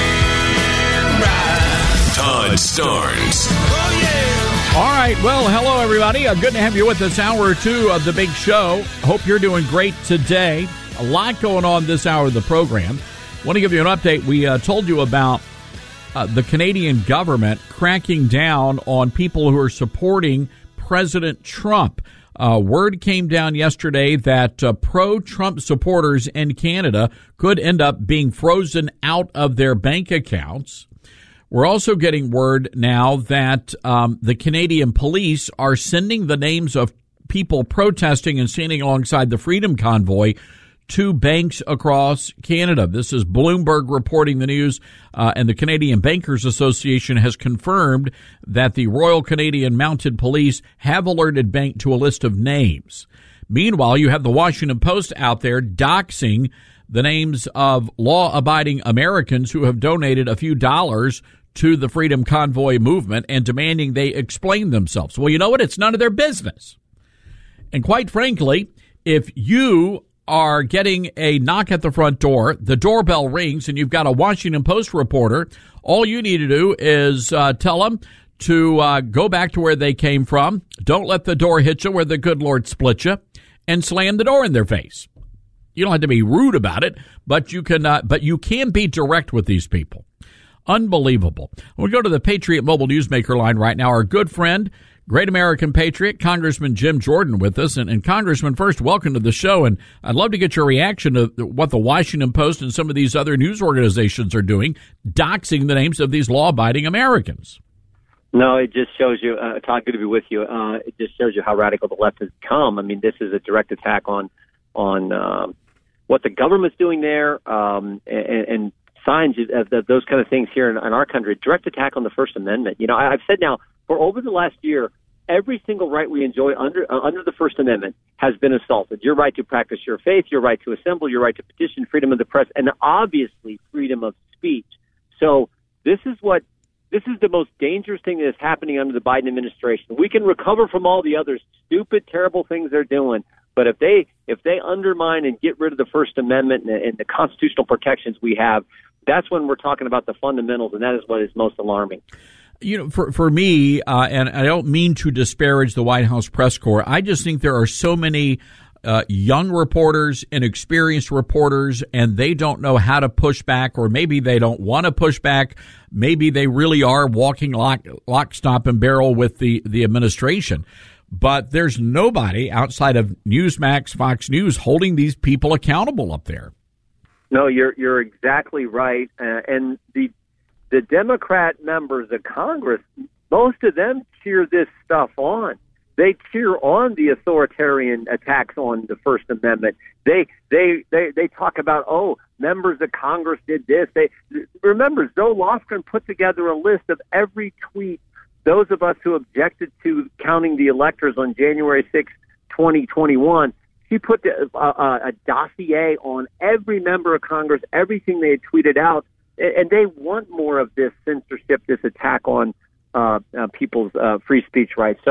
ride. Todd Starnes. Oh, yeah. All right. Well, hello, everybody. Uh, good to have you with us. Hour two of the big show. Hope you're doing great today. A lot going on this hour of the program. Want to give you an update. We uh, told you about Uh, the Canadian government cracking down on people who are supporting President Trump. Uh, word came down yesterday that uh, pro-Trump supporters in Canada could end up being frozen out of their bank accounts. We're also getting word now that um, the Canadian police are sending the names of people protesting and standing alongside the Freedom Convoy to banks across Canada. This is Bloomberg reporting the news, uh, and the Canadian Bankers Association has confirmed that the Royal Canadian Mounted Police have alerted bank to a list of names. Meanwhile, you have the Washington Post out there doxing the names of law-abiding Americans who have donated a few dollars to the Freedom Convoy movement and demanding they explain themselves. Well, you know what? It's none of their business. And quite frankly, if you are getting a knock at the front door, the doorbell rings, and you've got a Washington Post reporter, all you need to do is uh, tell them to uh, go back to where they came from, don't let the door hit you where the good Lord split you, and slam the door in their face. You don't have to be rude about it, but you can, uh, but you can be direct with these people. Unbelievable. We'll go to the Patriot Mobile Newsmaker line right now. Our good friend, great American patriot, Congressman Jim Jordan with us. And, and Congressman, first, welcome to the show. And I'd love to get your reaction to what the Washington Post and some of these other news organizations are doing, doxing the names of these law-abiding Americans. No, it just shows you, uh, Todd, good to be with you. Uh, it just shows you how radical the left has come. I mean, this is a direct attack on on um, what the government's doing there um, and, and signs of, of those kind of things here in, in our country. Direct attack on the First Amendment. You know, I, I've said now, for over the last year, every single right we enjoy under uh, under the First Amendment has been assaulted. Your right to practice your faith, your right to assemble, your right to petition, freedom of the press, and obviously freedom of speech. So this is what this is the most dangerous thing that is happening under the Biden administration. We can recover from all the other stupid, terrible things they're doing, but if they if they undermine and get rid of the First Amendment and, and the constitutional protections we have, that's when we're talking about the fundamentals, and that is what is most alarming. You know, for for me, uh, and I don't mean to disparage the White House press corps, I just think there are so many uh, young reporters, inexperienced reporters, and they don't know how to push back, or maybe they don't want to push back. Maybe they really are walking lock, lock, stop, and barrel with the, the administration. But there's nobody outside of Newsmax, Fox News, holding these people accountable up there. No, you're you're exactly right, uh, and the The Democrat members of Congress, most of them cheer this stuff on. They cheer on the authoritarian attacks on the First Amendment. They they they, they talk about, oh, members of Congress did this. They remember, Zoe Lofgren put together a list of every tweet those of us who objected to counting the electors on January sixth, twenty twenty-one. She put the, uh, a dossier on every member of Congress, everything they had tweeted out. And they want more of this censorship, this attack on uh, uh, people's uh, free speech rights. So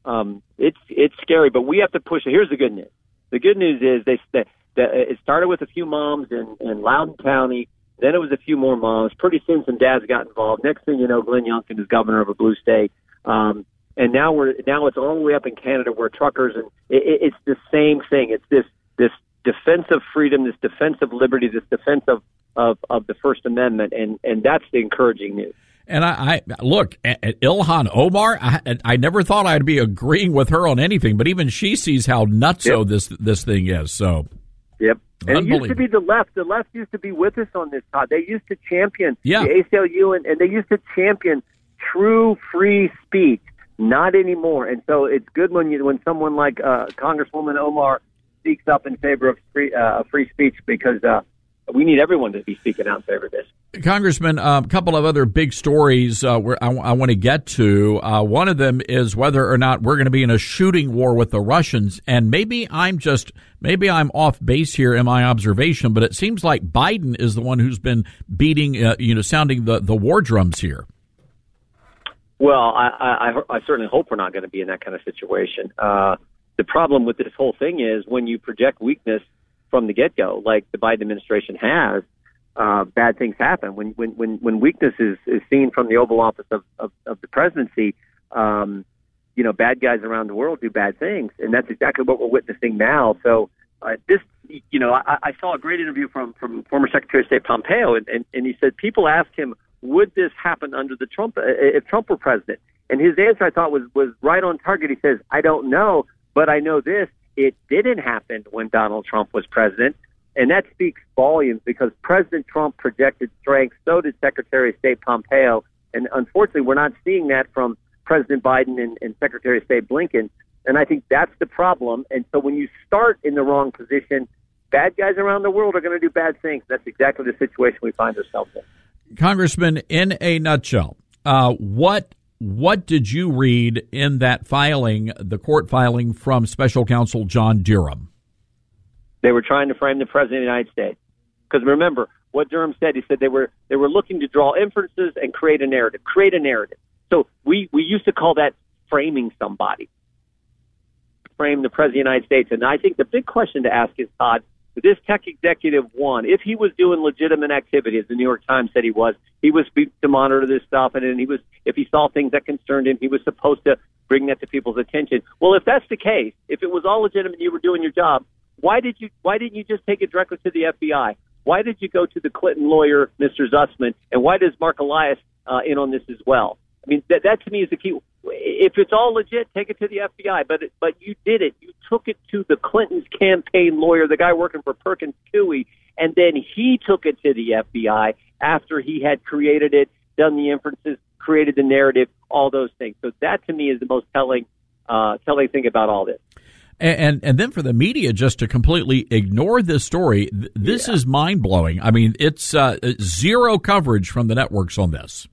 um, it's it's scary. But we have to push it. Here's the good news. The good news is they, they, they it started with a few moms in, in Loudoun County. Then it was a few more moms. Pretty soon some dads got involved. Next thing you know, Glenn Youngkin is governor of a blue state. Um, and now we're now it's all the way up in Canada where truckers, and it, it, it's the same thing. It's this this defense of freedom, this defense of liberty, this defense of, of, of the First Amendment, and, and that's the encouraging news. And I, I look at Ilhan Omar. I, I never thought I'd be agreeing with her on anything, but even she sees how nutso yep. this this thing is. So, yep. And it used to be the left. The left used to be with us on this, Todd. They used to champion yeah. the A C L U, and, and they used to champion true free speech. Not anymore. And so it's good when you when someone like uh, Congresswoman Omar speaks up in favor of free uh, free speech, because uh, we need everyone to be speaking out in favor of this. Congressman, a um, couple of other big stories uh, where I, w- I want to get to. Uh, one of them is whether or not we're going to be in a shooting war with the Russians. And maybe I'm just, maybe I'm off base here in my observation, but it seems like Biden is the one who's been beating, uh, you know, sounding the, the war drums here. Well, I, I, I certainly hope we're not going to be in that kind of situation. Uh, the problem with this whole thing is when you project weakness from the get-go, like the Biden administration has, uh, bad things happen. When when when, when weakness is, is seen from the Oval Office of, of, of the presidency, um, you know, bad guys around the world do bad things, and that's exactly what we're witnessing now. So uh, this, you know, I, I saw a great interview from, from former Secretary of State Pompeo, and, and, and he said people asked him, would this happen under the Trump, if Trump were president? And his answer, I thought, was, was right on target. He says, I don't know, but I know this. It didn't happen when Donald Trump was president. And that speaks volumes, because President Trump projected strength. So did Secretary of State Pompeo. And unfortunately, we're not seeing that from President Biden and, and Secretary of State Blinken. And I think that's the problem. And so when you start in the wrong position, bad guys around the world are going to do bad things. That's exactly the situation we find ourselves in. Congressman, in a nutshell, uh, what what did you read in that filing, the court filing from Special Counsel John Durham? They were trying to frame the president of the United States. Because remember what Durham said. He said they were they were looking to draw inferences and create a narrative. Create a narrative. So we, we used to call that framing somebody. Frame the president of the United States. And I think the big question to ask is, Todd, this tech executive won. If he was doing legitimate activity, as the New York Times said he was, he was to monitor this stuff, and then he was, if he saw things that concerned him, he was supposed to bring that to people's attention. Well, if that's the case, if it was all legitimate and you were doing your job, why did you why didn't you just take it directly to the F B I? Why did you go to the Clinton lawyer, Mister Zussman, and why does Mark Elias uh, in on this as well? I mean, that, that to me is the key. If it's all legit, take it to the F B I. But it, but you did it. You took it to the Clintons' campaign lawyer, the guy working for Perkins Coie, and then he took it to the F B I after he had created it, done the inferences, created the narrative, all those things. So that to me is the most telling uh, telling thing about all this. And, and and then for the media just to completely ignore this story, th- this yeah. is mind blowing. I mean, it's uh, zero coverage from the networks on this.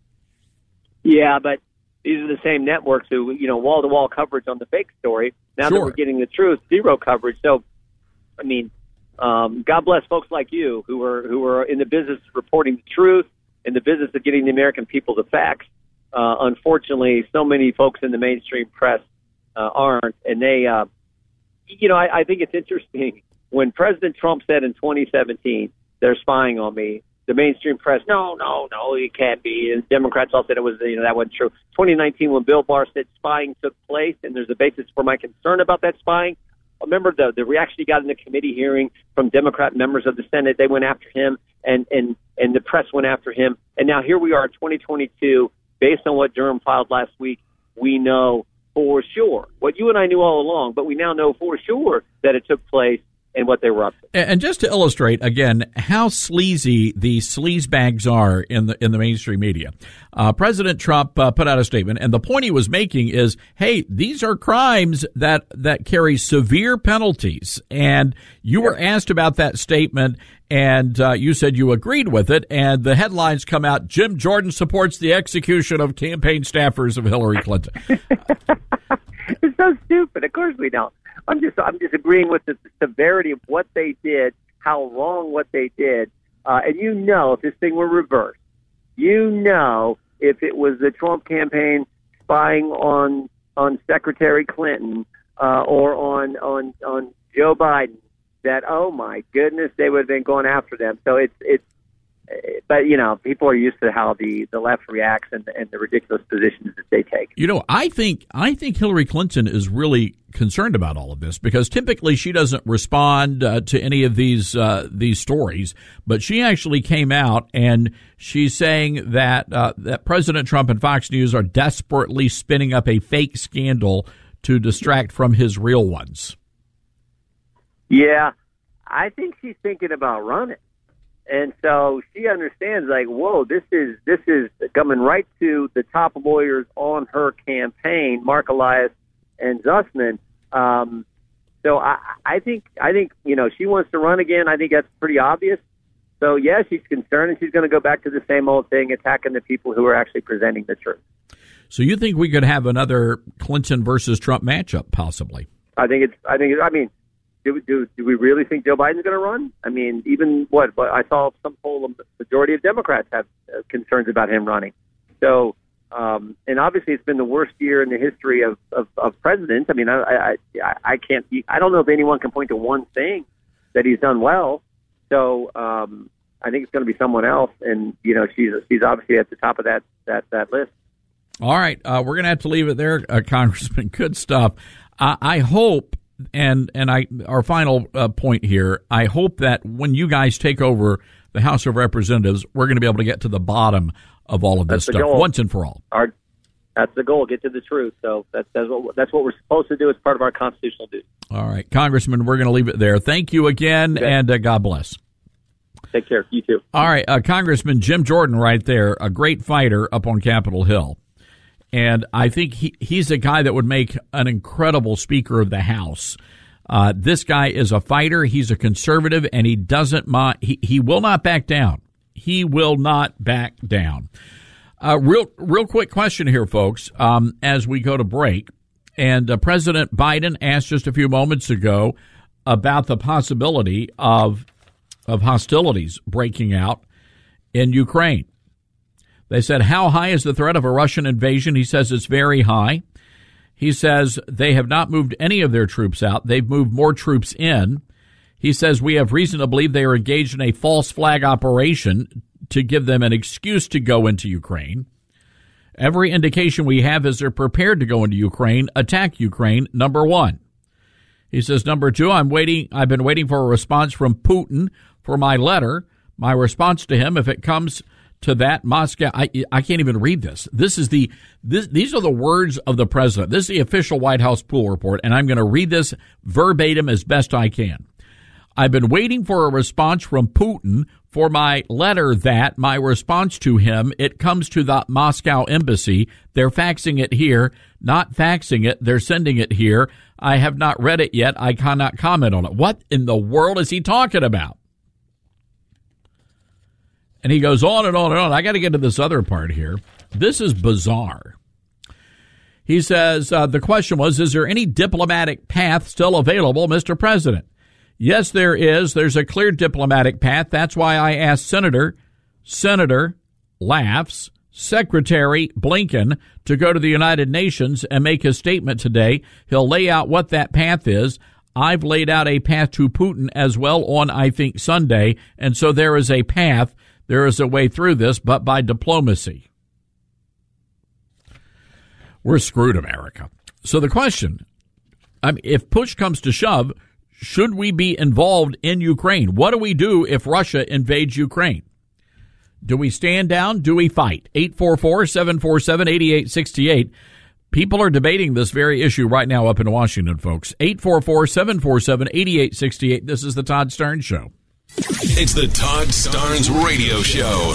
Yeah, but these are the same networks who, you know, wall-to-wall coverage on the fake story. Now sure. that we're getting the truth, zero coverage. So, I mean, um, God bless folks like you who are who are in the business of reporting the truth, in the business of getting the American people the facts. Uh, unfortunately, so many folks in the mainstream press uh, aren't. And they, uh, you know, I, I think it's interesting when President Trump said in twenty seventeen, they're spying on me. The mainstream press, no, no, no, it can't be. And Democrats all said it was, you know, that wasn't true. twenty nineteen, when Bill Barr said spying took place, and there's a basis for my concern about that spying. Remember the the reaction he got in the committee hearing from Democrat members of the Senate. They went after him, and and and the press went after him. And now here we are in twenty twenty-two. Based on what Durham filed last week, we know for sure what you and I knew all along, but we now know for sure that it took place and what they were up to. And just to illustrate again how sleazy the sleazebags are in the in the mainstream media, uh, President Trump uh, put out a statement, and the point he was making is, hey, these are crimes that that carry severe penalties. And you were asked about that statement, and uh, you said you agreed with it. And the headlines come out: Jim Jordan supports the execution of campaign staffers of Hillary Clinton. It's so stupid. Of course we don't. I'm just I'm just agreeing with the severity of what they did, how wrong what they did. Uh, and you know, if this thing were reversed, you know, if it was the Trump campaign spying on on Secretary Clinton uh, or on, on on Joe Biden, that, oh, my goodness, they would have been going after them. So it's, it's but, you know, people are used to how the, the left reacts and, and the ridiculous positions that they take. You know, I think I think Hillary Clinton is really concerned about all of this because typically she doesn't respond uh, to any of these uh, these stories. But she actually came out and she's saying that uh, that President Trump and Fox News are desperately spinning up a fake scandal to distract from his real ones. Yeah, I think she's thinking about running. And so she understands, like, whoa, this is this is coming right to the top lawyers on her campaign, Mark Elias and Zussman. Um, so I, I think I think you know she wants to run again. I think that's pretty obvious. So yeah, she's concerned, and she's going to go back to the same old thing, attacking the people who are actually presenting the truth. So you think we could have another Clinton versus Trump matchup, possibly? I think it's. I think. It, I mean. Do, do, do we really think Joe Biden's going to run? I mean, even what, what I saw some poll, the majority of Democrats have uh, concerns about him running. So, um, and obviously it's been the worst year in the history of, of, of presidents. I mean, I, I, I can't, I don't know if anyone can point to one thing that he's done well. So, um, I think it's going to be someone else. And, you know, she's, she's obviously at the top of that, that, that list. All right. Uh, we're going to have to leave it there, uh, Congressman. Good stuff. Uh, I hope, And and I our final uh, point here, I hope that when you guys take over the House of Representatives, we're going to be able to get to the bottom of all of this that's stuff once and for all. Our, that's the goal, get to the truth. So that's, that's, what, that's what we're supposed to do as part of our constitutional duty. All right, Congressman, we're going to leave it there. Thank you again, okay. and uh, God bless. Take care. You too. All right, uh, Congressman Jim Jordan right there, a great fighter up on Capitol Hill. And I think he, he's a guy that would make an incredible Speaker of the House. Uh, this guy is a fighter. He's a conservative, and he doesn't mind. He, he will not back down. He will not back down. Uh, real, real quick question here, folks, um, as we go to break. And uh, President Biden asked just a few moments ago about the possibility of of hostilities breaking out in Ukraine. They said, how high is the threat of a Russian invasion? He says it's very high. He says they have not moved any of their troops out. They've moved more troops in. He says we have reason to believe they are engaged in a false flag operation to give them an excuse to go into Ukraine. Every indication we have is they're prepared to go into Ukraine, attack Ukraine, number one. He says, number two, I'm waiting. I've been waiting for a response from Putin for my letter. My response to him, if it comes to that, Moscow, I, I can't even read this. This is the, this, these are the words of the president. This is the official White House pool report, and I'm going to read this verbatim as best I can. I've been waiting for a response from Putin for my letter that my response to him, it comes to the Moscow embassy. They're faxing it here, not faxing it. They're sending it here. I have not read it yet. I cannot comment on it. What in the world is he talking about? And he goes on and on and on. I got to get to this other part here. This is bizarre. He says, uh, the question was, is there any diplomatic path still available, Mister President? Yes, there is. There's a clear diplomatic path. That's why I asked Senator, Senator laughs, Secretary Blinken to go to the United Nations and make his statement today. He'll lay out what that path is. I've laid out a path to Putin as well on, I think, Sunday. And so there is a path. There is a way through this, but by diplomacy. We're screwed, America. So the question, I mean, if push comes to shove, should we be involved in Ukraine? What do we do if Russia invades Ukraine? Do we stand down? Do we fight? eight four four, seven four seven, eight eight six eight. People are debating this very issue right now up in Washington, folks. eight four four, seven four seven, eight eight six eight. This is the Todd Starnes Show. It's the Todd Starnes Radio Show.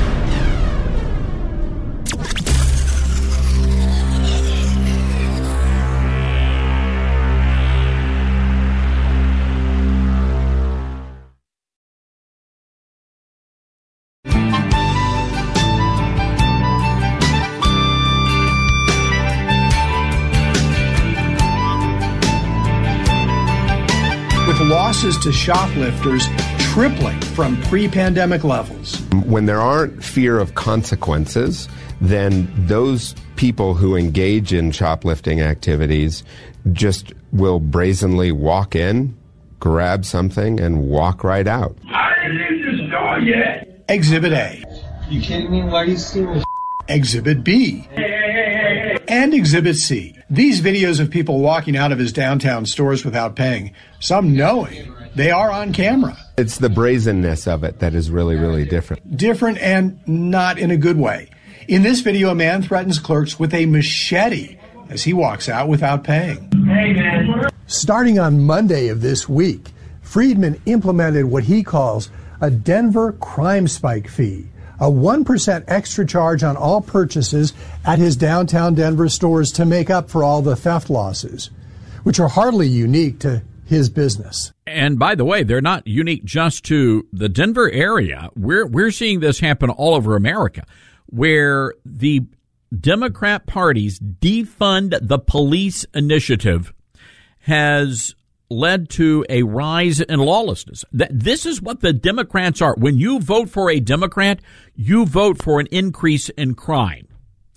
Losses to shoplifters tripling from pre-pandemic levels. When there aren't fear of consequences, then those people who engage in shoplifting activities just will brazenly walk in, grab something, and walk right out. I didn't leave the store yet. Exhibit A. You kidding me? Why are you stealing? Exhibit B. And Exhibit C. These videos of people walking out of his downtown stores without paying, some knowing they are on camera. It's the brazenness of it that is really, really different. Different and not in a good way. In this video, a man threatens clerks with a machete as he walks out without paying. Hey, man. Starting on Monday of this week, Friedman implemented what he calls a Denver crime spike fee, a one percent extra charge on all purchases at his downtown Denver stores to make up for all the theft losses, which are hardly unique to his business. And by the way, they're not unique just to the Denver area. We're we're seeing this happen all over America, where the Democrat Party's defund the police initiative has led to a rise in lawlessness. That this is what the Democrats are. When you vote for a Democrat, you vote for an increase in crime.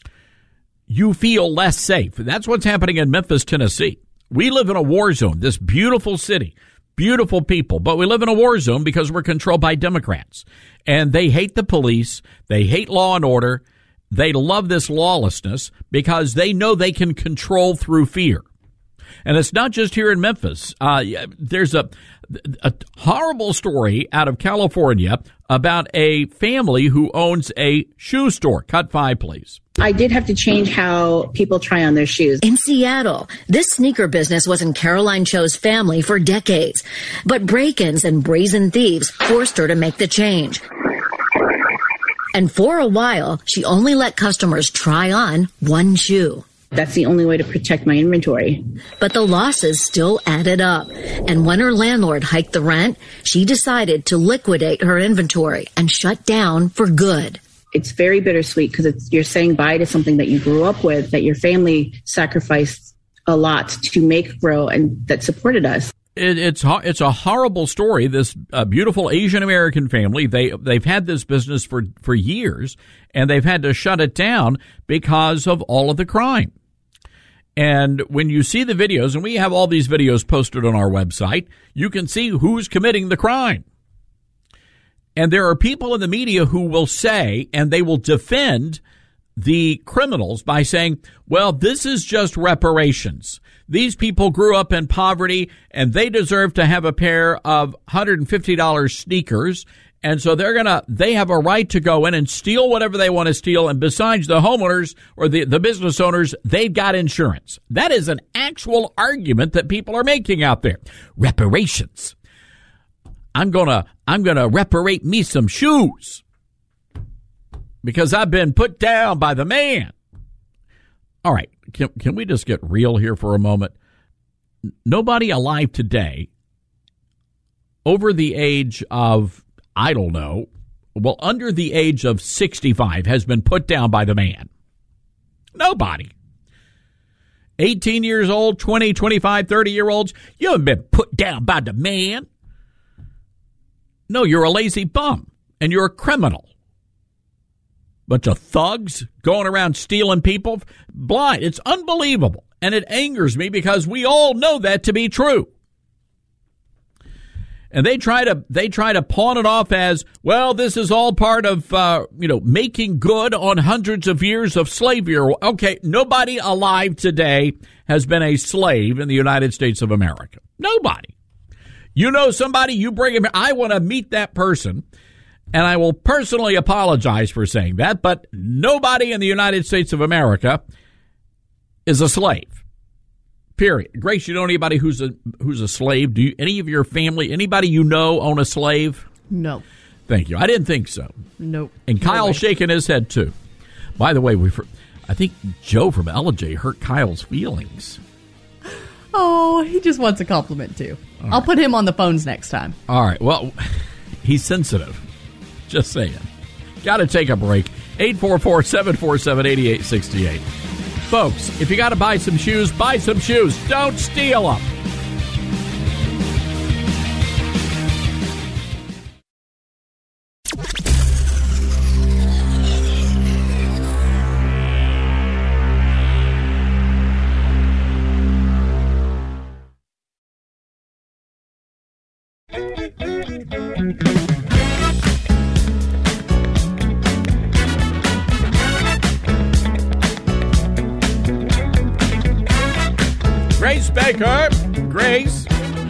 You feel less safe. That's what's happening in Memphis, Tennessee. We live in a war zone, this beautiful city, beautiful people, but we live in a war zone because we're controlled by Democrats. And they hate the police. They hate law and order. They love this lawlessness because they know they can control through fear. And it's not just here in Memphis. Uh, there's a, a horrible story out of California about a family who owns a shoe store. Cut five, please. I did have to change how people try on their shoes. In Seattle, this sneaker business was in Caroline Cho's family for decades. But break-ins and brazen thieves forced her to make the change. And for a while, she only let customers try on one shoe. That's the only way to protect my inventory. But the losses still added up. And when her landlord hiked the rent, she decided to liquidate her inventory and shut down for good. It's very bittersweet because it's, you're saying bye to something that you grew up with, that your family sacrificed a lot to make grow and that supported us. It, it's it's a horrible story. This uh, beautiful Asian American family, they they've had this business for, for years, and they've had to shut it down because of all of the crime. And when you see the videos, and we have all these videos posted on our website, you can see who's committing the crime. And there are people in the media who will say, and they will defend the criminals by saying, well, this is just reparations. These people grew up in poverty, and they deserve to have a pair of one hundred fifty dollars sneakers. And so they're going to, they have a right to go in and steal whatever they want to steal. And besides, the homeowners or the, the business owners, they've got insurance. That is an actual argument that people are making out there. Reparations. I'm going to, I'm going to reparate me some shoes because I've been put down by the man. All right. Can, can we just get real here for a moment? Nobody alive today over the age of, I don't know, well, under the age of sixty-five has been put down by the man. Nobody. eighteen years old, twenty, twenty-five, thirty-year-olds, you haven't been put down by the man. No, you're a lazy bum, and you're a criminal. Bunch of thugs going around stealing people. Blind. It's unbelievable, and it angers me because we all know that to be true. And they try to they try to pawn it off as, well, this is all part of, uh, you know, making good on hundreds of years of slavery. Okay, nobody alive today has been a slave in the United States of America. Nobody. You know somebody, you bring him, I want to meet that person, and I will personally apologize for saying that, but nobody in the United States of America is a slave. Period. Grace, you know anybody who's a who's a slave? Do you, any of your family, anybody you know own a slave? No. Thank you. I didn't think so. Nope. And Kyle no shaking his head, too. By the way, we I think Joe from L J hurt Kyle's feelings. Oh, he just wants a compliment, too. All I'll right. put him on the phones next time. All right. Well, he's sensitive. Just saying. Got to take a break. eight four four, seven four seven, eight eight six eight. Folks, if you got to buy some shoes, buy some shoes. Don't steal them. Grace Baker. Grace.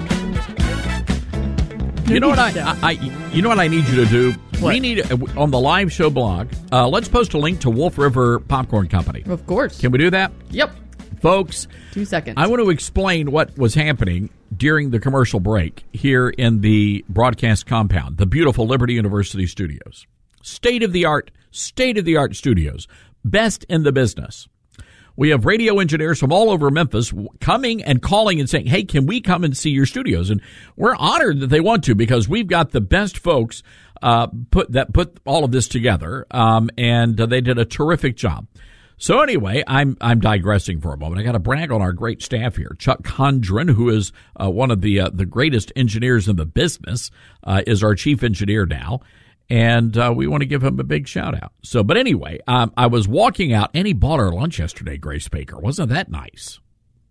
You know what I, I, I you know what I need you to do? What? We need on the live show blog. Uh, let's post a link to Wolf River Popcorn Company. Of course. Can we do that? Yep. Folks, Two seconds. I want to explain what was happening during the commercial break here in the broadcast compound, the beautiful Liberty University studios. State-of-the-art, state-of-the-art studios. Best in the business. We have radio engineers from all over Memphis coming and calling and saying, hey, can we come and see your studios? And we're honored that they want to because we've got the best folks uh, put that put all of this together, um, and uh, they did a terrific job. So anyway, I'm I'm digressing for a moment. I got to brag on our great staff here. Chuck Condren, who is uh, one of the uh, the greatest engineers in the business, uh, is our chief engineer now. And uh, we want to give him a big shout out. So, but anyway, um, I was walking out, and he bought our lunch yesterday, Grace Baker. Wasn't that nice?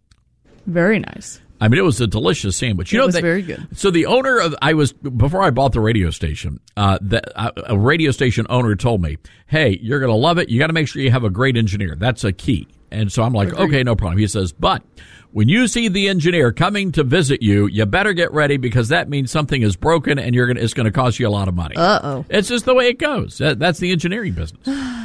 Very nice. I mean, it was a delicious sandwich. You it know, was they, very good. So the owner of, I was, before I bought the radio station, uh, the, uh, a radio station owner told me, hey, you're going to love it. You got to make sure you have a great engineer. That's a key. And so I'm like, Agreed. Okay, no problem. He says, but when you see the engineer coming to visit you, you better get ready because that means something is broken and you're gonna, it's going to cost you a lot of money. Uh-oh. It's just the way it goes. That, that's the engineering business.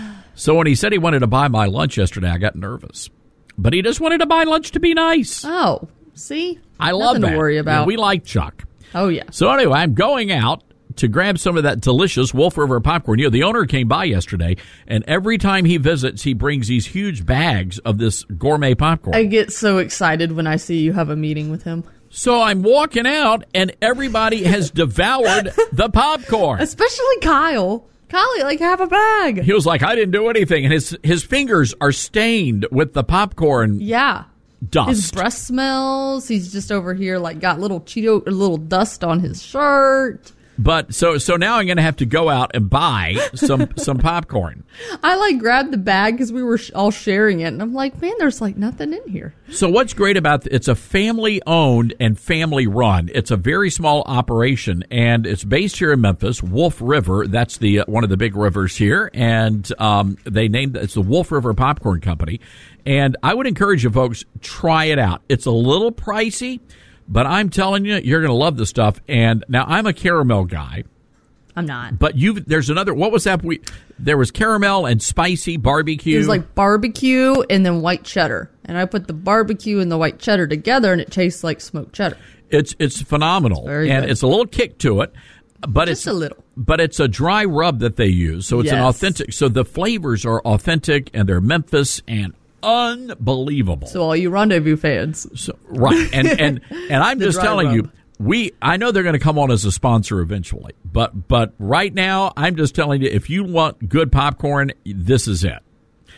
So when he said he wanted to buy my lunch yesterday, I got nervous. But he just wanted to buy lunch to be nice. Oh, see? I love Nothing that. to worry about. Yeah, we like Chuck. Oh, yeah. So anyway, I'm going out to grab some of that delicious Wolf River popcorn. You know, the owner came by yesterday, and every time he visits, he brings these huge bags of this gourmet popcorn. I get so excited when I see you have a meeting with him. So I'm walking out, and everybody has devoured the popcorn. Especially Kyle. Kyle, like, have a bag. He was like, I didn't do anything. And his, his fingers are stained with the popcorn Yeah. dust. His breath smells. He's just over here, like, got little Cheeto, little dust on his shirt. But so so now I'm going to have to go out and buy some some popcorn. I like grabbed the bag because we were sh- all sharing it, and I'm like, man, there's like nothing in here. So what's great about th- it's a family owned and family run. It's a very small operation, and it's based here in Memphis. Wolf River, that's the uh, one of the big rivers here, and um, they named it's the Wolf River Popcorn Company. And I would encourage you folks, try it out. It's a little pricey. But I'm telling you, you're going to love the stuff. And now I'm a caramel guy. I'm not. But you, there's another. What was that? We there was caramel and spicy barbecue. It was like barbecue and then white cheddar, and I put the barbecue and the white cheddar together, and it tastes like smoked cheddar. It's it's phenomenal, Very and good. it's a little kick to it. But Just it's a little. But it's a dry rub that they use, so it's an Yes. authentic. So the flavors are authentic, and they're Memphis and unbelievable. So all you rendezvous fans, so, right? And and and I'm The just dry telling rub. you, we I know they're going to come on as a sponsor eventually, but but right now I'm just telling you, if you want good popcorn, this is it.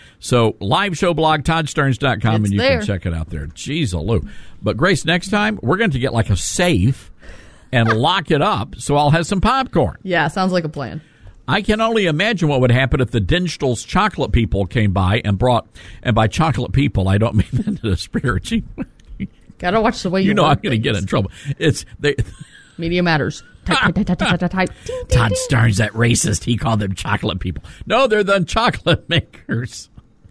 So live show blog todd stearns dot com It's and you there. can check it out there. Jeez, Lou. But Grace, next time we're going to get like a safe and lock it up, so I'll have some popcorn. Yeah, sounds like a plan. I can only imagine what would happen if the Dinstall's chocolate people came by and brought, and by chocolate people, I don't mean that in a spiritual way. Gotta watch the way you You know I'm word going to get things. in trouble. It's they. Media matters. Type, type, type, type, type, type. Ding, ding, Todd ding. Stearns, that racist. He called them chocolate people. No, they're the chocolate makers.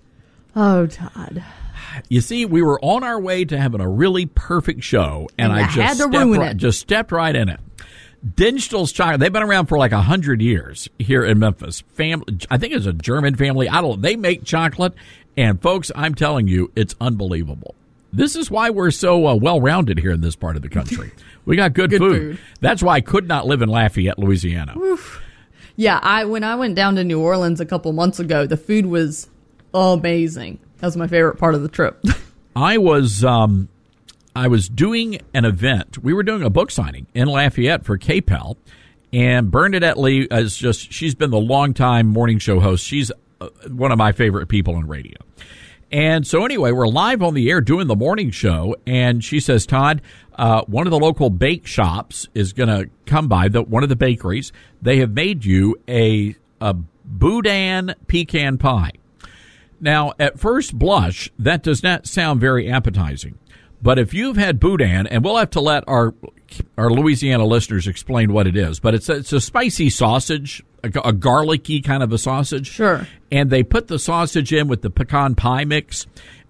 Oh, Todd. You see, we were on our way to having a really perfect show, and, And I you just had to stepped ruin right, it. just stepped right in it. Dinstall's chocolate. They've been around for like a hundred years here in Memphis. Family, I think it's a German family. I don't know. They make chocolate, and folks, I'm telling you, it's unbelievable. This is why we're so uh, well-rounded here in this part of the country. We got good, Good food. food. That's why I could not live in Lafayette, Louisiana. Oof. Yeah, I when I went down to New Orleans a couple months ago, the food was amazing. That was my favorite part of the trip. I was um, I was doing an event. We were doing a book signing in Lafayette for K P E L, and Bernadette Lee is just, she's been the longtime morning show host. She's uh, one of my favorite people on radio. And so anyway, we're live on the air doing the morning show, and she says, Todd, uh, one of the local bake shops is going to come by, the, one of the bakeries. They have made you a, a boudin pecan pie. Now, at first blush, that does not sound very appetizing. But if you've had boudin, and we'll have to let our our Louisiana listeners explain what it is, but it's a, it's a spicy sausage, a, a garlicky kind of a sausage. Sure. And they put the sausage in with the pecan pie mix,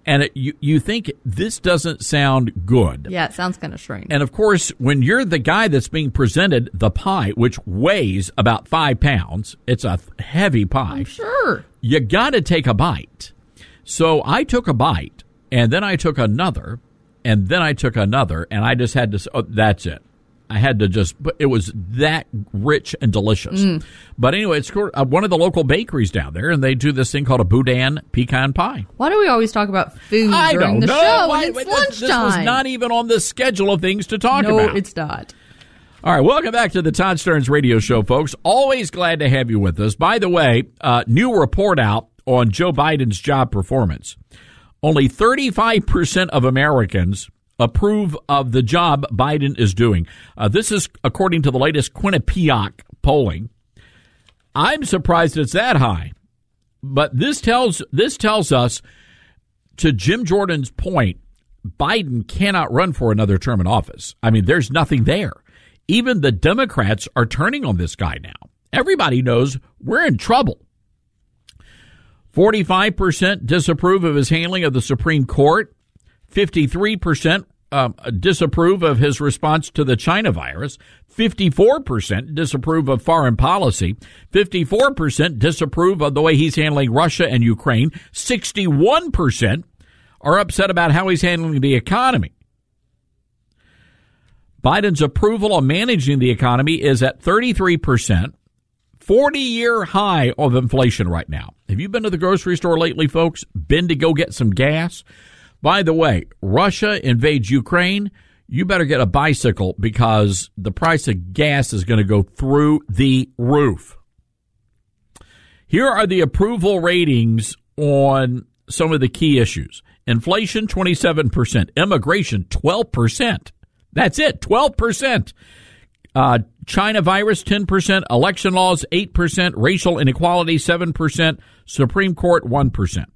And it, you, you think this doesn't sound good. Yeah, it sounds kind of strange. And, of course, when you're the guy that's being presented the pie, which weighs about five pounds, it's a heavy pie. I'm sure. You got to take a bite. So I took a bite, and then I took another, and then I took another, and I just had to, oh, that's it. I had to just, but it was that rich and delicious. Mm. But anyway, it's one of the local bakeries down there, and they do this thing called a boudin pecan pie. Why do we always talk about food I during don't the know. show? Why, It's wait, lunchtime. This, this was not even on the schedule of things to talk no, about. No, it's not. All right, welcome back to the Todd Stearns Radio Show, folks. Always glad to have you with us. By the way, uh, new report out on Joe Biden's job performance. Only thirty-five percent of Americans approve of the job Biden is doing. Uh, this is according to the latest Quinnipiac polling. I'm surprised it's that high, but this tells this tells us, to Jim Jordan's point, Biden cannot run for another term in office. I mean, there's nothing there. Even the Democrats are turning on this guy now. Everybody knows we're in trouble. forty-five percent disapprove of his handling of the Supreme Court. fifty-three percent um, disapprove of his response to the China virus. fifty-four percent disapprove of foreign policy. fifty-four percent disapprove of the way he's handling Russia and Ukraine. sixty-one percent are upset about how he's handling the economy. Biden's approval of managing the economy is at thirty-three percent. forty-year high of inflation right now. Have you been to the grocery store lately, folks? Been to go get some gas? By the way, Russia invades Ukraine. You better get a bicycle because the price of gas is going to go through the roof. Here are the approval ratings on some of the key issues. Inflation, twenty-seven percent. Immigration, twelve percent. That's it, twelve percent. Uh, China virus, ten percent. Election laws, eight percent. Racial inequality, seven percent. Supreme Court, one percent.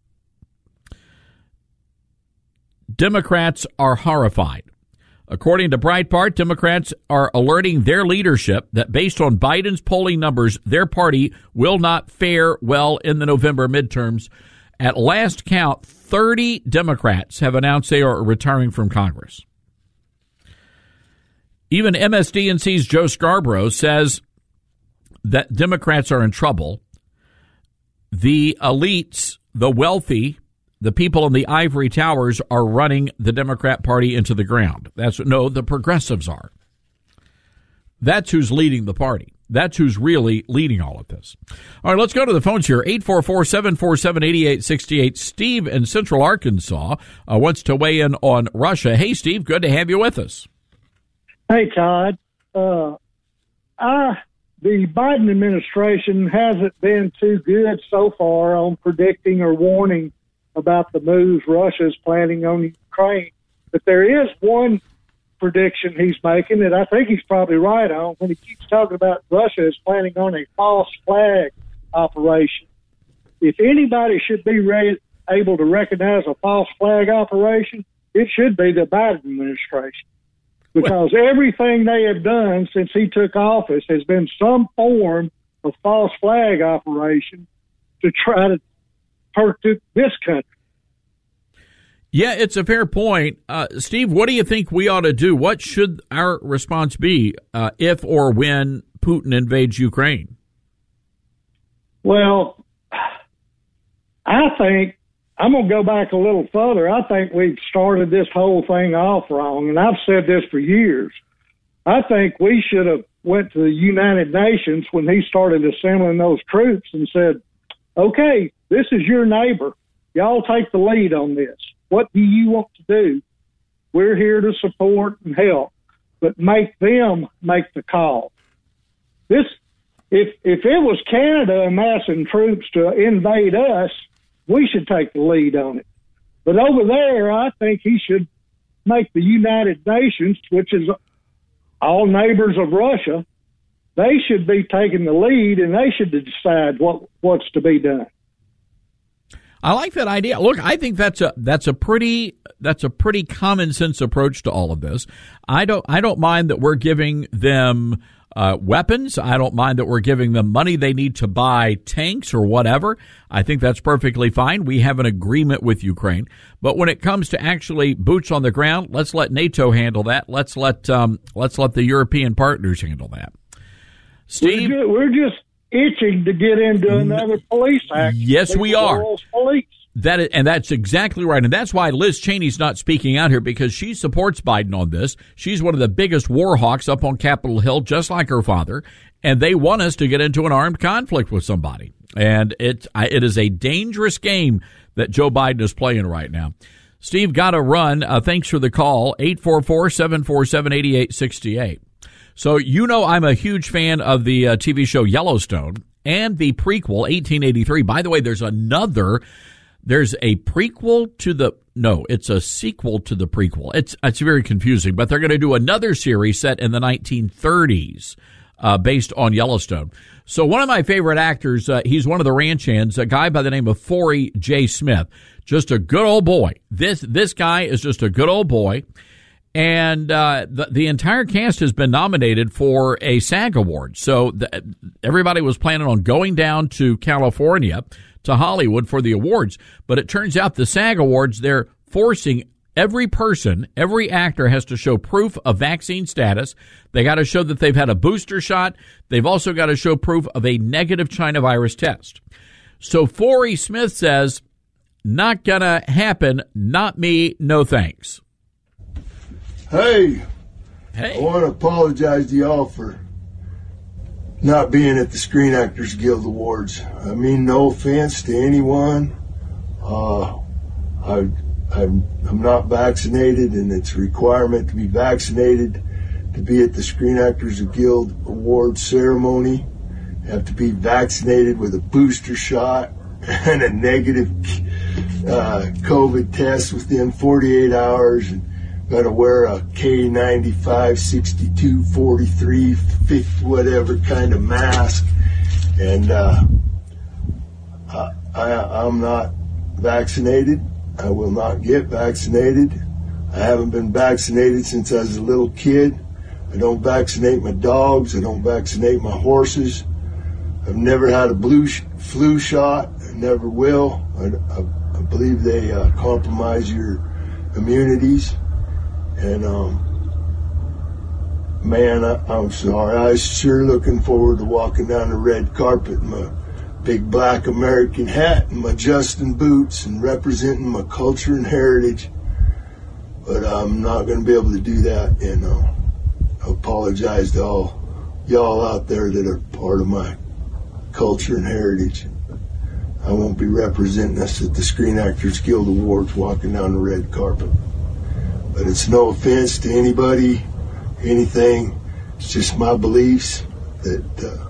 Democrats are horrified. According to Breitbart, Democrats are alerting their leadership that based on Biden's polling numbers, their party will not fare well in the November midterms. At last count, thirty Democrats have announced they are retiring from Congress. Even M S D N C's Joe Scarborough says that Democrats are in trouble. The elites, the wealthy, the people in the ivory towers are running the Democrat Party into the ground. That's no, the progressives are. That's who's leading the party. That's who's really leading all of this. All right, let's go to the phones here. eight four four, seven four seven, eight eight six eight. Steve in Central Arkansas uh, wants to weigh in on Russia. Hey, Steve, good to have you with us. Hey, Todd. Uh, I, the Biden administration hasn't been too good so far on predicting or warning about the moves Russia is planning on Ukraine. But there is one prediction he's making that I think he's probably right on when he keeps talking about Russia is planning on a false flag operation. If anybody should be re- able to recognize a false flag operation, it should be the Biden administration. Because everything they have done since he took office has been some form of false flag operation to try to hurt this country. Yeah, it's a fair point. Uh, Steve, what do you think we ought to do? What should our response be uh, if or when Putin invades Ukraine? Well, I think I'm going to go back a little further. I think we've started this whole thing off wrong, and I've said this for years. I think we should have went to the United Nations when he started assembling those troops and said, okay, this is your neighbor. Y'all take the lead on this. What do you want to do? We're here to support and help, but make them make the call. This, if if it was Canada amassing troops to invade us, we should take the lead on it. But over there, I think he should make the United Nations, which is all neighbors of Russia, they should be taking the lead, and they should decide what, what's to be done. I like that idea. Look, I think that's a that's a pretty that's a pretty common sense approach to all of this. I don't I don't mind that we're giving them uh, weapons. I don't mind that we're giving them money they need to buy tanks or whatever. I think that's perfectly fine. We have an agreement with Ukraine. But when it comes to actually boots on the ground, let's let NATO handle that. Let's let um, let's let the European partners handle that. Steve? We're just, we're just itching to get into another police act. Yes, we are. Police. That is, and that's exactly right. And that's why Liz Cheney's not speaking out here, because she supports Biden on this. She's one of the biggest war hawks up on Capitol Hill, just like her father. And they want us to get into an armed conflict with somebody. And it, it is a dangerous game that Joe Biden is playing right now. Steve, got to run. Uh, thanks for the call. eight four four, seven four seven, eight eight six eight. So, you know, I'm a huge fan of the uh, T V show Yellowstone and the prequel, eighteen eighty-three. By the way, there's another... There's a prequel to the, no, it's a sequel to the prequel. It's it's very confusing, but they're going to do another series set in the nineteen thirties uh, based on Yellowstone. So one of my favorite actors, uh, he's one of the ranch hands, a guy by the name of Forey J. Smith, just a good old boy. This this guy is just a good old boy. And uh, the, the entire cast has been nominated for a SAG award. So the, everybody was planning on going down to California, to Hollywood for the awards. But it turns out the SAG awards, they're forcing every person, every actor has to show proof of vaccine status. They got to show that they've had a booster shot. They've also got to show proof of a negative China virus test. So Forey Smith says, not going to happen. Not me. No thanks. Hey, hey, I want to apologize to y'all for not being at the Screen Actors Guild Awards. I mean, no offense to anyone. Uh, I, I'm, I'm not vaccinated, and it's a requirement to be vaccinated to be at the Screen Actors Guild Awards ceremony. You have to be vaccinated with a booster shot and a negative uh, COVID test within forty-eight hours, and got to wear a K ninety-five, sixty-two, forty-three, fifty, whatever kind of mask. And uh, I, I, I'm not vaccinated. I will not get vaccinated. I haven't been vaccinated since I was a little kid. I don't vaccinate my dogs. I don't vaccinate my horses. I've never had a blue sh- flu shot. I never will. I, I, I believe they uh, compromise your immunities. And, um, man, I, I'm sorry. I was sure looking forward to walking down the red carpet in my big black American hat and my Justin boots and representing my culture and heritage. But I'm not going to be able to do that. And uh, I apologize to all y'all out there that are part of my culture and heritage. I won't be representing us at the Screen Actors Guild Awards walking down the red carpet. But it's no offense to anybody, anything. It's just my beliefs that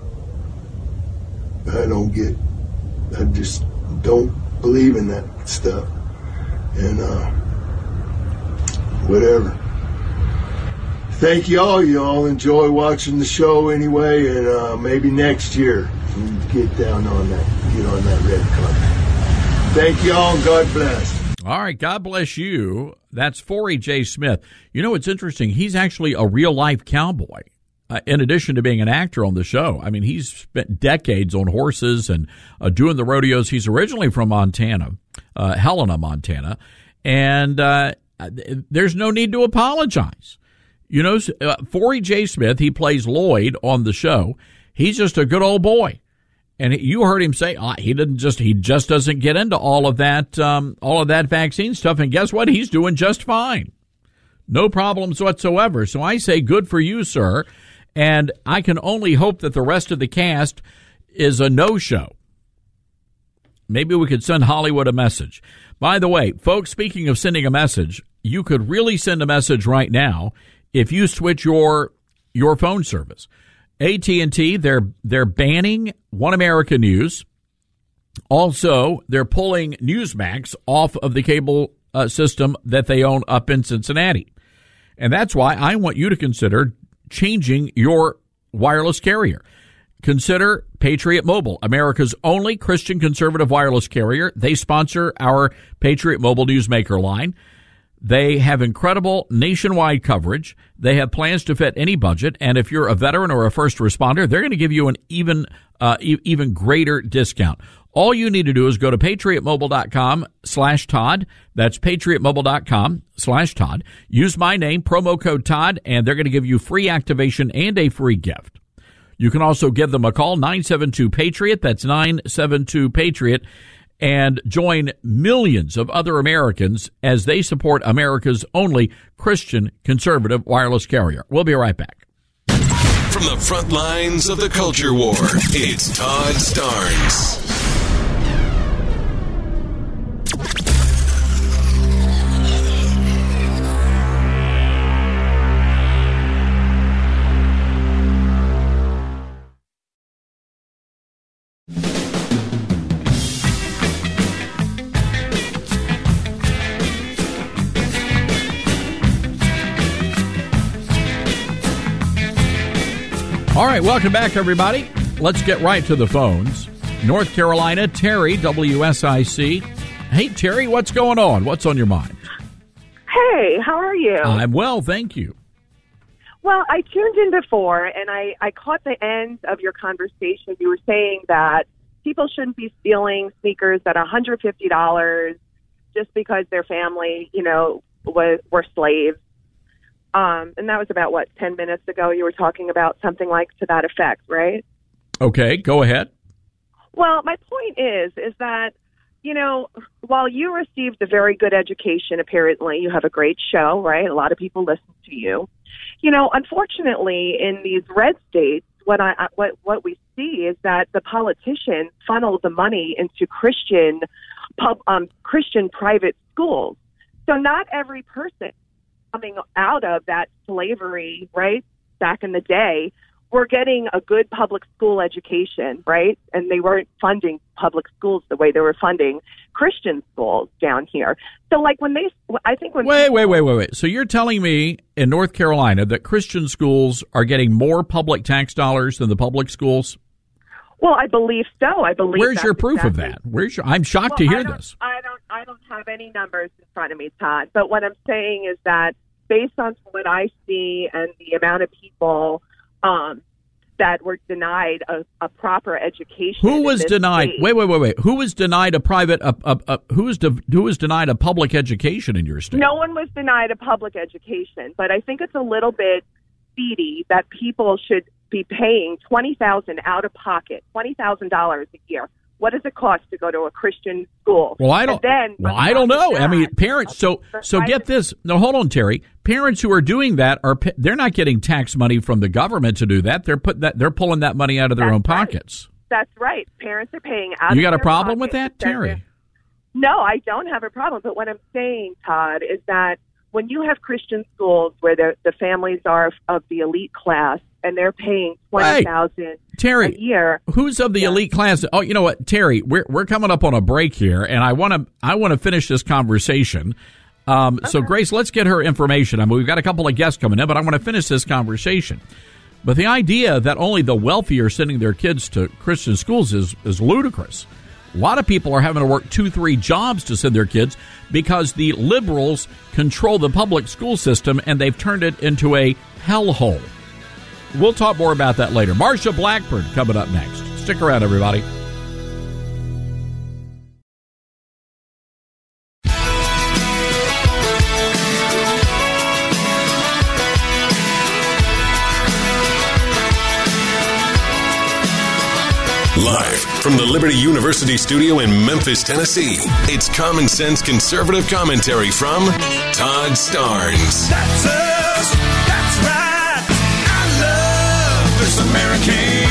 uh, I don't get. I just don't believe in that stuff. And uh, whatever. Thank you all. You all enjoy watching the show anyway, and uh, maybe next year we get down on that, get on that red carpet. Thank you all. God bless. All right, God bless you. That's Forey J. Smith. You know, it's interesting. He's actually a real-life cowboy, uh, in addition to being an actor on the show. I mean, he's spent decades on horses and uh, doing the rodeos. He's originally from Montana, uh, Helena, Montana, and uh, there's no need to apologize. You know, uh, Forey J. Smith, he plays Lloyd on the show. He's just a good old boy. And you heard him say uh, he didn't just he just doesn't get into all of that um, all of that vaccine stuff. And guess what? He's doing just fine, no problems whatsoever. So I say, good for you, sir. And I can only hope that the rest of the cast is a no-show. Maybe we could send Hollywood a message. By the way, folks, speaking of sending a message, you could really send a message right now if you switch your your phone service. A T and T, they're they're banning One America News. Also, they're pulling Newsmax off of the cable uh, system that they own up in Cincinnati. And that's why I want you to consider changing your wireless carrier. Consider Patriot Mobile, America's only Christian conservative wireless carrier. They sponsor our Patriot Mobile Newsmaker line. They have incredible nationwide coverage. They have plans to fit any budget. And if you're a veteran or a first responder, they're going to give you an even uh, e- even greater discount. All you need to do is go to patriotmobile.com slash Todd. That's patriotmobile.com slash Todd. Use my name, promo code Todd, and they're going to give you free activation and a free gift. You can also give them a call, nine seven two PATRIOT. That's nine seven two PATRIOT. And join millions of other Americans as they support America's only Christian conservative wireless carrier. We'll be right back. From the front lines of the culture war, it's Todd Starnes. All right, welcome back, everybody. Let's get right to the phones. North Carolina, Terry, W S I C. Hey, Terry, what's going on? What's on your mind? Hey, how are you? I'm well, thank you. Well, I tuned in before, and I, I caught the end of your conversation. You were saying that people shouldn't be stealing sneakers at one hundred fifty dollars just because their family, you know, was were slaves. Um, and that was about, what, ten minutes ago you were talking about something like to that effect, right? Okay, go ahead. Well, my point is, is that, you know, while you received a very good education, apparently you have a great show, right? A lot of people listen to you. You know, unfortunately, in these red states, what I what what we see is that the politicians funnel the money into Christian pub um, Christian private schools. So not every person coming out of that slavery, right, back in the day, were getting a good public school education, right? And they weren't funding public schools the way they were funding Christian schools down here. So, like, when they, I think when... Wait, wait, wait, wait, wait. So you're telling me in North Carolina that Christian schools are getting more public tax dollars than the public schools? Well, I believe so. I believe Where's that's your proof exactly. of that? Where's your, I'm shocked well, to hear I don't, this. I don't, I don't have any numbers in front of me, Todd. But what I'm saying is that based on what I see and the amount of people um, that were denied a, a proper education. Who was denied? State. Wait, wait, wait, wait. Who was denied a private? A, a, a, who was de, who was denied a public education in your state? No one was denied a public education, but I think it's a little bit seedy that people should be paying twenty thousand dollars out of pocket, twenty thousand dollars a year. What does it cost to go to a Christian school? Well, I don't. And then, well, I don't know. That, I mean, parents. So, so get this. No, hold on, Terry. Parents who are doing that are they're not getting tax money from the government to do that. They're put that they're pulling that money out of their That's own right. pockets. That's right. Parents are paying out. You of got a their problem with pocket that, Terry? No, I don't have a problem. But what I'm saying, Todd, is that when you have Christian schools where the the families are of the elite class and they're paying twenty thousand Terry, a year, who's of the yeah. elite class? Oh, you know what, Terry? We're we're coming up on a break here, and I want to I want to finish this conversation. Um, okay. So, Grace, let's get her information. I mean, we've got a couple of guests coming in, but I want to finish this conversation. But the idea that only the wealthy are sending their kids to Christian schools is is ludicrous. A lot of people are having to work two, three jobs to send their kids because the liberals control the public school system and they've turned it into a hellhole. We'll talk more about that later. Marsha Blackburn coming up next. Stick around, everybody. Live from the Liberty University studio in Memphis, Tennessee, it's Common Sense Conservative Commentary from Todd Starnes. That's us. That's right. I love this American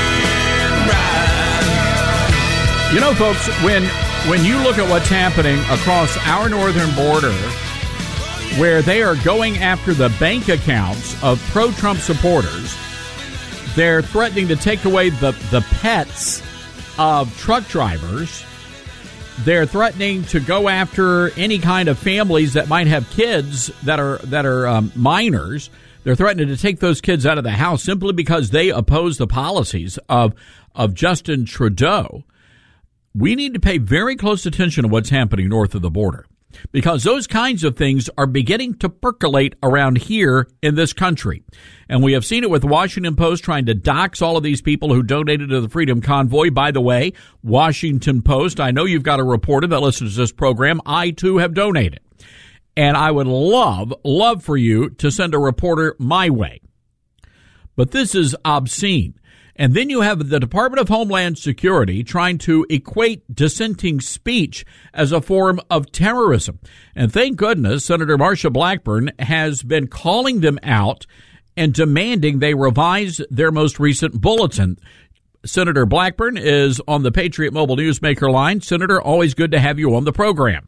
ride. You know, folks, when when you look at what's happening across our northern border, where they are going after the bank accounts of pro-Trump supporters, they're threatening to take away the, the pets of truck drivers. They're threatening to go after any kind of families that might have kids that are that are um, minors. They're threatening to take those kids out of the house simply because they oppose the policies of of Justin Trudeau. We need to pay very close attention to what's happening north of the border. because those kinds of things are beginning to percolate around here in this country. And we have seen it with the Washington Post trying to dox all of these people who donated to the Freedom Convoy. By the way, Washington Post, I know you've got a reporter that listens to this program. I, too, have donated. And I would love, love for you to send a reporter my way. But this is obscene. And then you have the Department of Homeland Security trying to equate dissenting speech as a form of terrorism. And thank goodness Senator Marsha Blackburn has been calling them out and demanding they revise their most recent bulletin. Senator Blackburn is on the Patriot Mobile Newsmaker line. Senator, always good to have you on the program.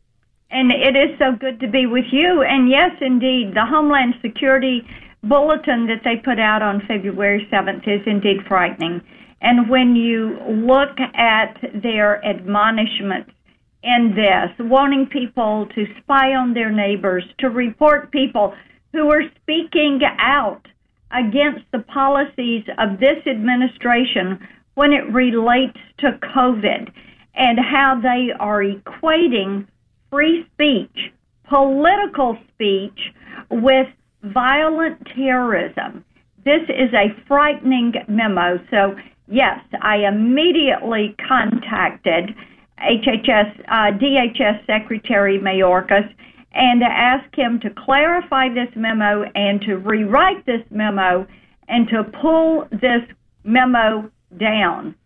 And it is so good to be with you. And yes, indeed, the Homeland Security bulletin that they put out on February seventh is indeed frightening. And when you look at their admonishments in this, wanting people to spy on their neighbors, to report people who are speaking out against the policies of this administration when it relates to COVID, and how they are equating free speech, political speech, with violent terrorism. This is a frightening memo. So, yes, I immediately contacted H H S, uh, D H S Secretary Mayorkas and asked him to clarify this memo and to rewrite this memo and to pull this memo down.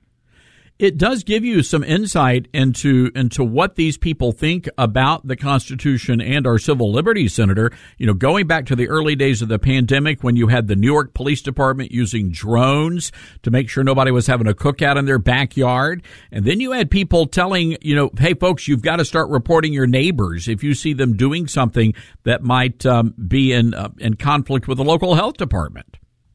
It does give you some insight into into what these people think about the Constitution and our civil liberties, Senator. You know, going back to the early days of the pandemic when you had the New York Police Department using drones to make sure nobody was having a cookout in their backyard. And then you had people telling, you know, hey, folks, you've got to start reporting your neighbors if you see them doing something that might um, be in uh, in conflict with the local health department.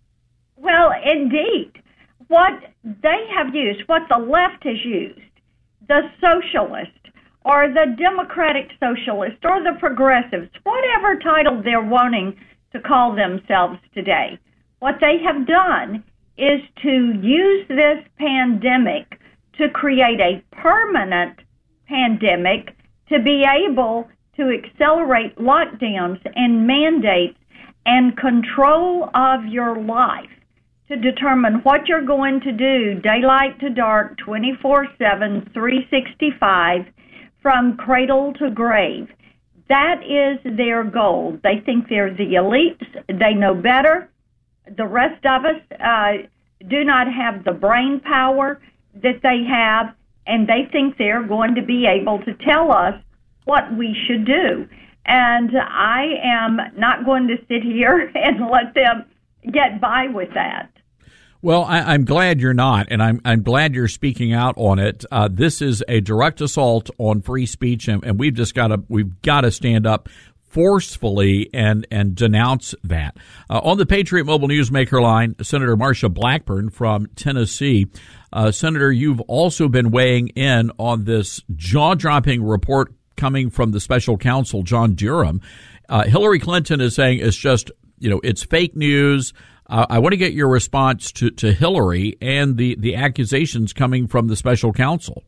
Well, indeed. What they have used, what the left has used, the socialist or the democratic socialist or the progressives, whatever title they're wanting to call themselves today, what they have done is to use this pandemic to create a permanent pandemic to be able to accelerate lockdowns and mandates and control of your life, to determine what you're going to do, daylight to dark, twenty-four seven, three sixty-five, from cradle to grave. That is their goal. They think they're the elites. They know better. The rest of us uh, do not have the brain power that they have, and they think they're going to be able to tell us what we should do. And I am not going to sit here and let them get by with that. Well, I, I'm glad you're not, and I'm I'm glad you're speaking out on it. Uh, this is a direct assault on free speech, and, and we've just got to we've got to stand up forcefully and and denounce that. Uh, on the Patriot Mobile Newsmaker line, Senator Marsha Blackburn from Tennessee. Uh, Senator, you've also been weighing in on this jaw-dropping report coming from the special counsel, John Durham. Uh, Hillary Clinton is saying it's just, you know, it's fake news. Uh, I want to get your response to, to Hillary and the, the accusations coming from the special counsel.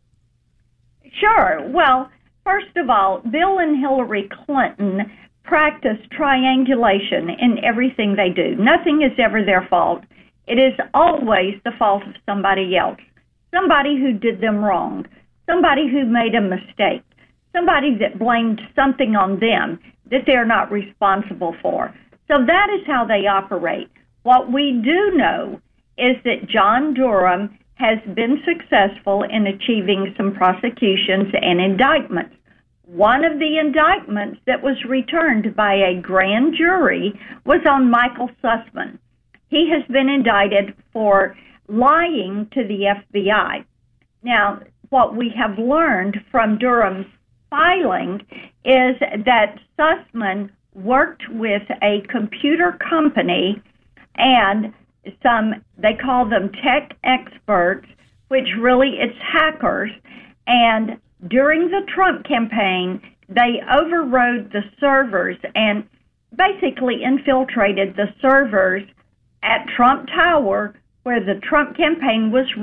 Sure. Well, first of all, Bill and Hillary Clinton practice triangulation in everything they do. Nothing is ever their fault. It is always the fault of somebody else, somebody who did them wrong, somebody who made a mistake, somebody that blamed something on them that they're not responsible for. So that is how they operate. What we do know is that John Durham has been successful in achieving some prosecutions and indictments. One of the indictments that was returned by a grand jury was on Michael Sussman. He has been indicted for lying to the F B I. Now, what we have learned from Durham's filing is that Sussman worked with a computer company and some, they call them tech experts, which really it's hackers. And during the Trump campaign, they overrode the servers and basically infiltrated the servers at Trump Tower, where the Trump campaign was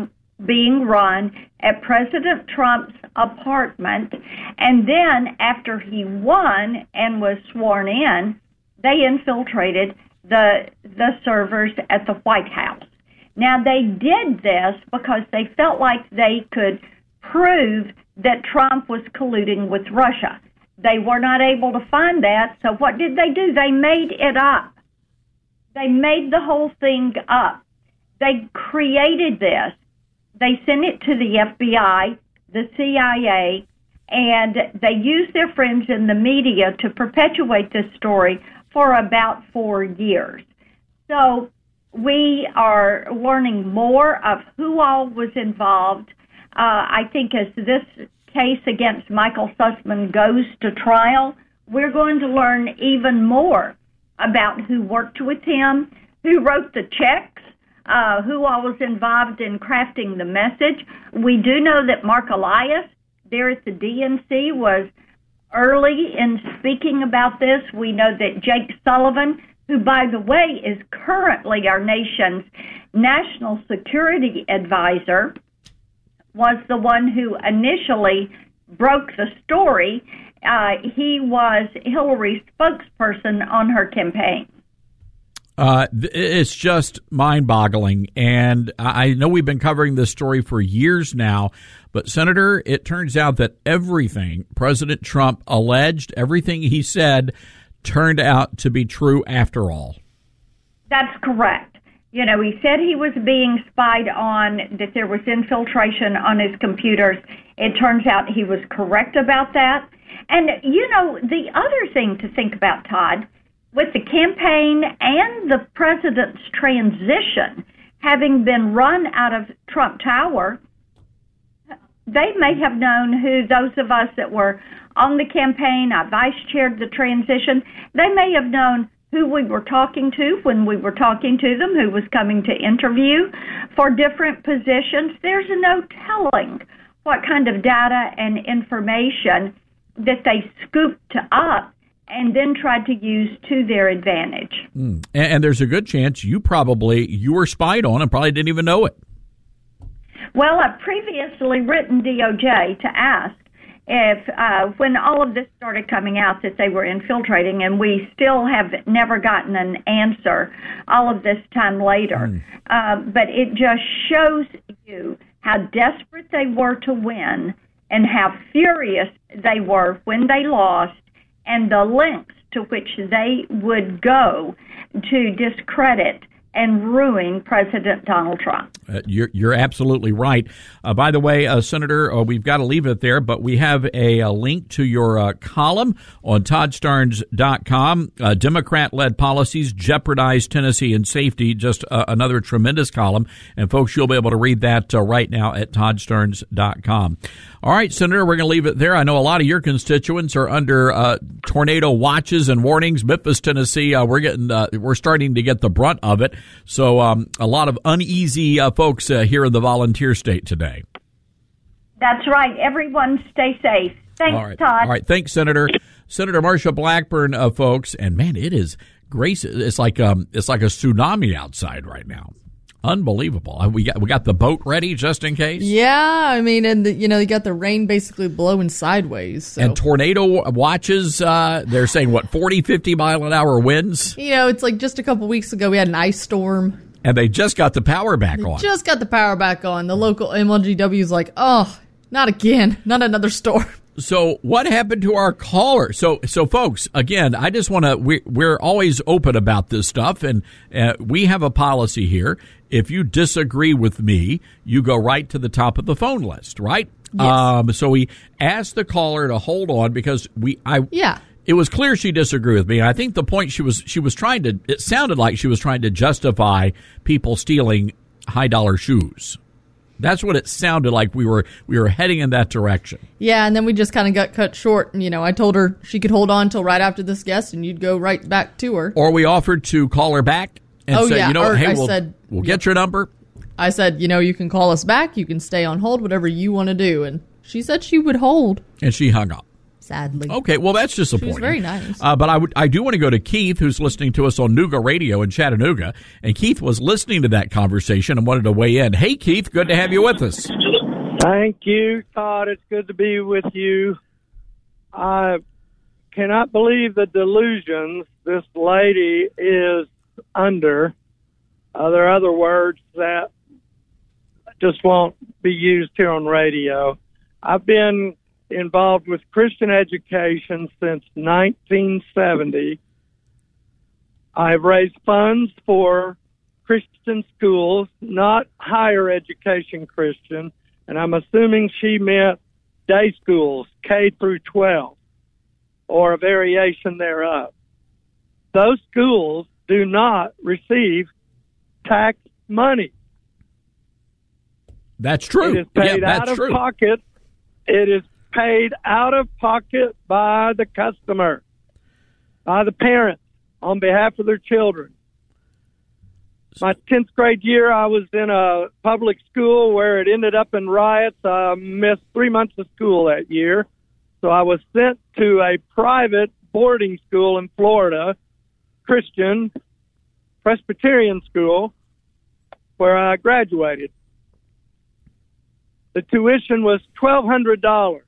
being run at President Trump's apartment. And then after he won and was sworn in, they infiltrated the the servers at the White House. Now, they did this because they felt like they could prove that Trump was colluding with Russia. They were not able to find that, so what did they do? They made it up. They made the whole thing up. They created this. They sent it to the F B I, the C I A, and they used their friends in the media to perpetuate this story for about four years. So we are learning more of who all was involved. Uh, I think as this case against Michael Sussman goes to trial, we're going to learn even more about who worked with him, who wrote the checks, uh, who all was involved in crafting the message. We do know that Mark Elias there at the D N C was early in speaking about this. We know that Jake Sullivan, who, by the way, is currently our nation's national security advisor, was the one who initially broke the story. Uh, he was Hillary's spokesperson on her campaign. Uh, it's just mind-boggling, and I know we've been covering this story for years now, but, Senator, it turns out that everything President Trump alleged, everything he said, turned out to be true after all. That's correct. You know, he said he was being spied on, that there was infiltration on his computers. It turns out he was correct about that. And, you know, the other thing to think about, Todd, with the campaign and the president's transition having been run out of Trump Tower, they may have known who those of us that were on the campaign, I vice-chaired the transition, they may have known who we were talking to when we were talking to them, who was coming to interview for different positions. There's no telling what kind of data and information that they scooped up and then tried to use to their advantage. Mm. And, and there's a good chance you probably, you were spied on and probably didn't even know it. Well, I've previously written D O J to ask if, uh, when all of this started coming out, that they were infiltrating, and we still have never gotten an answer all of this time later. Mm. Uh, but it just shows you how desperate they were to win and how furious they were when they lost, and the lengths to which they would go to discredit and ruin President Donald Trump. Uh, you're, you're absolutely right. Uh, by the way, uh, Senator, uh, we've got to leave it there, but we have a, a link to your uh, column on Todd Starnes dot com. Uh, Democrat-led policies jeopardize Tennessee and safety. Just uh, another tremendous column. And, folks, you'll be able to read that uh, right now at Todd Starnes dot com. All right, Senator, we're going to leave it there. I know a lot of your constituents are under uh, tornado watches and warnings. Memphis, Tennessee, uh, we're getting, uh, we're starting to get the brunt of it. So um, a lot of uneasy uh, folks uh, here in the volunteer state today. That's right. Everyone stay safe. Thanks, All right. Todd. All right. Thanks, Senator. Senator Marsha Blackburn, uh, folks. And, man, it is grace. It's like um, it's like a tsunami outside right now. Unbelievable. We got we got the boat ready just in case. Yeah, I mean, and the, you know, you got the rain basically blowing sideways. So. And tornado watches, uh, they're saying, what, forty, fifty mile an hour winds? You know, it's like just a couple weeks ago we had an ice storm. And they just got the power back they on. Just got the power back on. The local M L G W is like, oh, not again. Not another storm. So what happened to our caller? So, so folks, again, I just want to, we, we're always open about this stuff, and uh, we have a policy here. If you disagree with me, you go right to the top of the phone list, right? Yes. Um, so we asked the caller to hold on because we, I, yeah. It was clear she disagreed with me. And I think the point she was, she was trying to, it sounded like she was trying to justify people stealing high dollar shoes. That's what it sounded like. We were we were heading in that direction. Yeah, and then we just kind of got cut short. And, you know, I told her she could hold on till right after this guest, and you'd go right back to her. Or we offered to call her back and oh, say, yeah. you know, or hey, I we'll, said, we'll get your number. I said, you know, you can call us back. You can stay on hold, whatever you want to do. And she said she would hold. And she hung up. sadly. Okay, well, that's disappointing. She was very nice. Uh, but I would, I do want to go to Keith, who's listening to us on Nooga Radio in Chattanooga. And Keith was listening to that conversation and wanted to weigh in. Hey, Keith, good to have you with us. Thank you, Todd. It's good to be with you. I cannot believe the delusions this lady is under. Uh, there are other words that just won't be used here on radio. I've been involved with Christian education since nineteen seventy. I've raised funds for Christian schools, not higher education Christian, and I'm assuming she meant day schools, K through twelve, or a variation thereof. Those schools do not receive tax money. That's true. It is paid yeah, that's out of true. pocket. It is paid out of pocket by the customer, by the parents, on behalf of their children. My tenth grade year, I was in a public school where it ended up in riots. I missed three months of school that year. So I was sent to a private boarding school in Florida, Christian Presbyterian school, where I graduated. The tuition was twelve hundred dollars.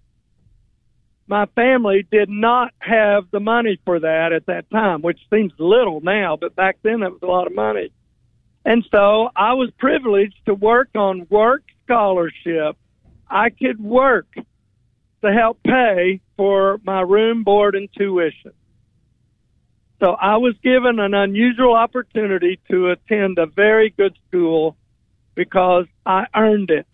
My family did not have the money for that at that time, which seems little now, but back then that was a lot of money. And so I was privileged to work on work scholarship. I could work to help pay for my room, board, and tuition. So I was given an unusual opportunity to attend a very good school because I earned it.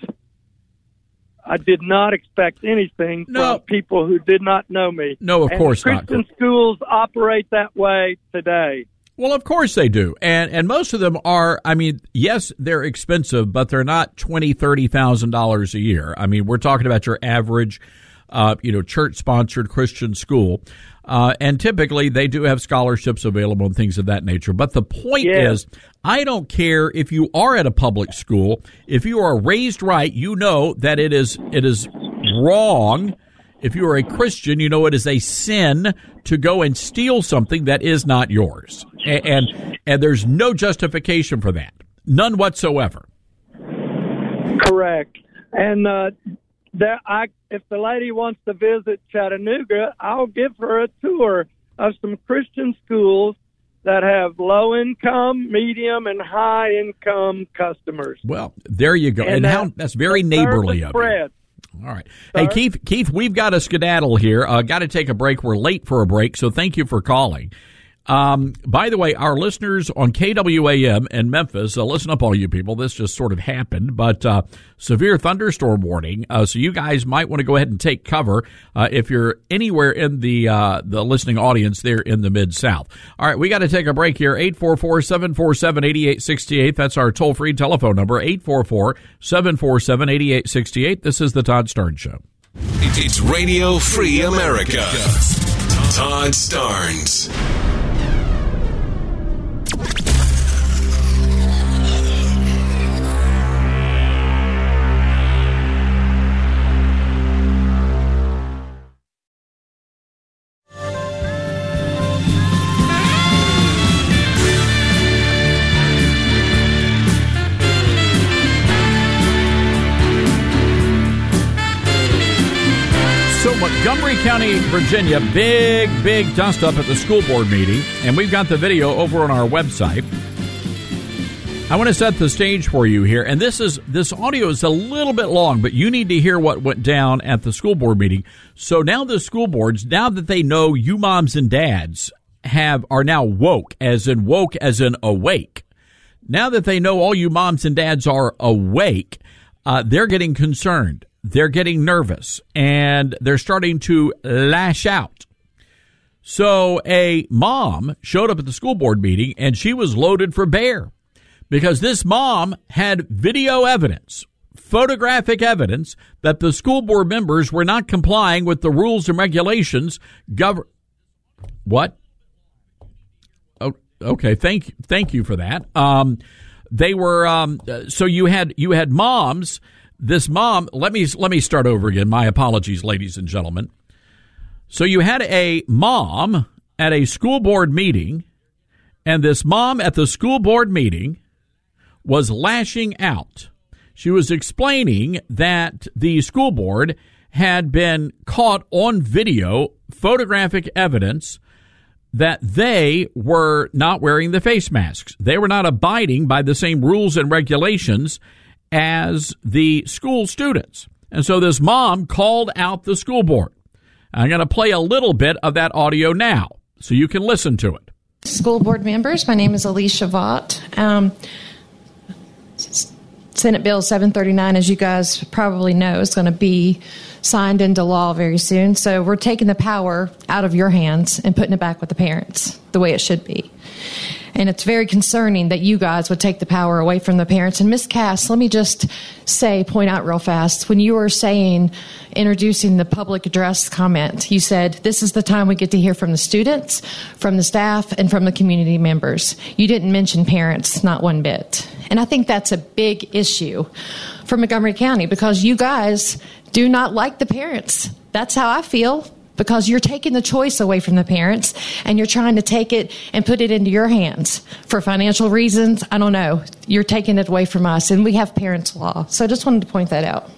I did not expect anything No. from people who did not know me. No, of and course not. Christian schools operate that way today. Well, of course they do. And and most of them are, I mean, yes, they're expensive, but they're not twenty thousand dollars, thirty thousand dollars a year. I mean, we're talking about your average, uh, you know, church-sponsored Christian school. Uh, and typically they do have scholarships available and things of that nature. But the point Yeah. is, I don't care if you are at a public school. If you are raised right, you know that it is it is wrong. If you are a Christian, you know it is a sin to go and steal something that is not yours. And and, and there's no justification for that. None whatsoever. Correct. And uh, that I, if the lady wants to visit Chattanooga, I'll give her a tour of some Christian schools that have low income, medium, and high income customers. Well, there you go. And, And how that- that's very the neighborly service of you. spread. All right. Hey, Keith, Keith, we've got a skedaddle here. Uh, got to take a break. We're late for a break, so thank you for calling. Um, by the way, our listeners on K W A M in Memphis, uh, listen up, all you people. This just sort of happened, but uh, severe thunderstorm warning. Uh, so you guys might want to go ahead and take cover uh, if you're anywhere in the uh, the listening audience there in the Mid-South. All right, we got to take a break here. eight four four, seven four seven, eight eight six eight. That's our toll-free telephone number, eight four four, seven four seven, eight eight six eight. This is the Todd Starnes Show. It's Radio Free America. Todd Starnes. So Montgomery County, Virginia, big, big dust up at the school board meeting, and we've got the video over on our website. I want to set the stage for you here, and this is this audio is a little bit long, but you need to hear what went down at the school board meeting. So now the school boards, now that they know you moms and dads have are now woke, as in woke as in awake. Now that they know all you moms and dads are awake, uh, they're getting concerned. They're getting nervous, and they're starting to lash out. So a mom showed up at the school board meeting, and she was loaded for bear because this mom had video evidence, photographic evidence, that the school board members were not complying with the rules and regulations. Gov- what? Oh, okay, thank thank you for that. Um, they were um, so you had you had moms. This mom, let me let me start over again. My apologies, ladies and gentlemen. So you had a mom at a school board meeting, and this mom at the school board meeting was lashing out. She was explaining that the school board had been caught on video, photographic evidence, that they were not wearing the face masks. They were not abiding by the same rules and regulations as the school students. And so this mom called out the school board. I'm going to play a little bit of that audio now so you can listen to it. School board members, my name is Alicia Vaught. Um, Senate Bill seven thirty-nine, as you guys probably know, is going to be signed into law very soon. So we're taking the power out of your hands and putting it back with the parents the way it should be. And it's very concerning that you guys would take the power away from the parents. And Miz Cass, let me just say, point out real fast, when you were saying, introducing the public address comment, you said, this is the time we get to hear from the students, from the staff, and from the community members. You didn't mention parents, not one bit. And I think that's a big issue for Montgomery County because you guys do not like the parents. That's how I feel. Because you're taking the choice away from the parents and you're trying to take it and put it into your hands for financial reasons. I don't know. You're taking it away from us, and we have parents' law. So I just wanted to point that out.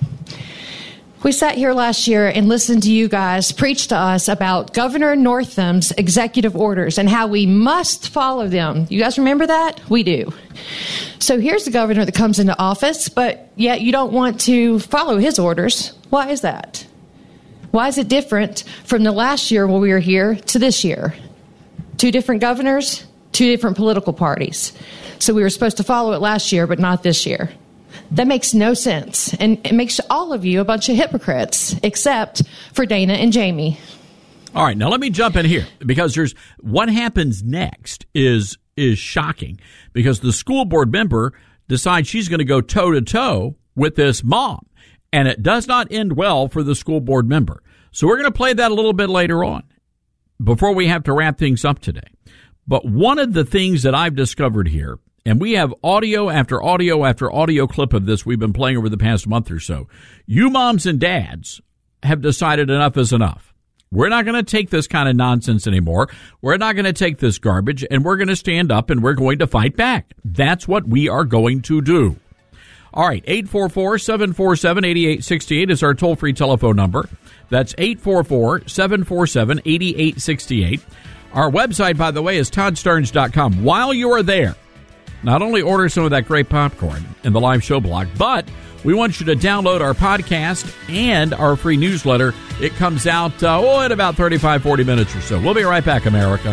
We sat here last year and listened to you guys preach to us about Governor Northam's executive orders and how we must follow them. You guys remember that? We do. So here's the governor that comes into office, but yet you don't want to follow his orders. Why is that? Why is it different from the last year when we were here to this year? Two different governors, two different political parties. So we were supposed to follow it last year, but not this year. That makes no sense. And it makes all of you a bunch of hypocrites, except for Dana and Jamie. All right, now let me jump in here because there's what happens next is is shocking because the school board member decides she's going to go toe-to-toe with this mom. And it does not end well for the school board member. So we're going to play that a little bit later on before we have to wrap things up today. But one of the things that I've discovered here, and we have audio after audio after audio clip of this we've been playing over the past month or so. You moms and dads have decided enough is enough. We're not going to take this kind of nonsense anymore. We're not going to take this garbage, and we're going to stand up and we're going to fight back. That's what we are going to do. All right, eight four four, seven four seven, eight eight six eight is our toll-free telephone number. That's eight four four, seven four seven, eight eight six eight. Our website, by the way, is todd starnes dot com. While you are there, not only order some of that great popcorn in the live show blog, but we want you to download our podcast and our free newsletter. It comes out uh, oh, in about thirty-five, forty minutes or so. We'll be right back, America.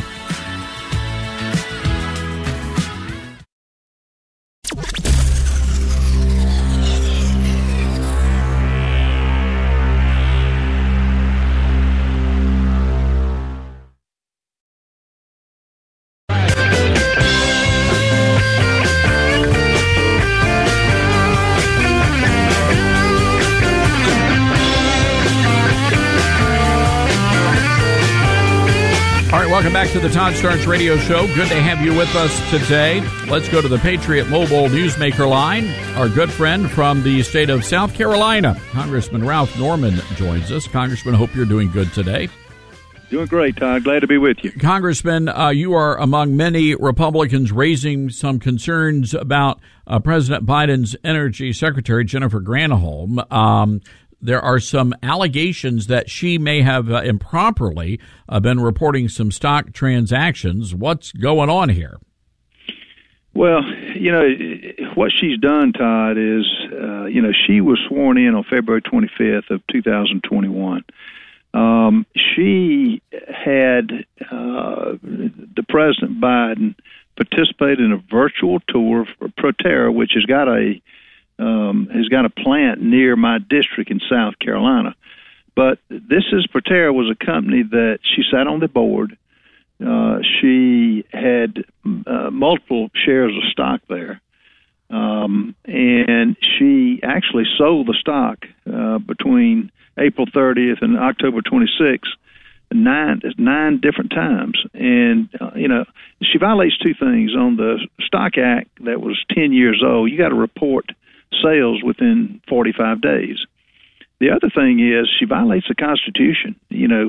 Welcome back to the Todd Starnes Radio Show. Good to have you with us today. Let's go to the Patriot Mobile Newsmaker line. Our good friend from the state of South Carolina, Congressman Ralph Norman, joins us. Congressman, hope you're doing good today. Doing great, Todd. Glad to be with you. Congressman, uh, you are among many Republicans raising some concerns about uh, President Biden's Energy Secretary, Jennifer Granholm. Um, There are some allegations that she may have uh, improperly uh, been reporting some stock transactions. What's going on here? Well, you know, what she's done, Todd, is, uh, you know, she was sworn in on February twenty-fifth of two thousand twenty-one. Um, she had uh, the President Biden participate in a virtual tour for Proterra, which has got a Um, has got a plant near my district in South Carolina. But this is, Proterra was a company that she sat on the board. Uh, she had uh, multiple shares of stock there. Um, and she actually sold the stock uh, between April thirtieth and October twenty-sixth nine nine different times. And, uh, you know, she violates two things. On the Stock Act that was ten years old, you got to report sales within forty-five days. The other thing is she violates the Constitution. You know,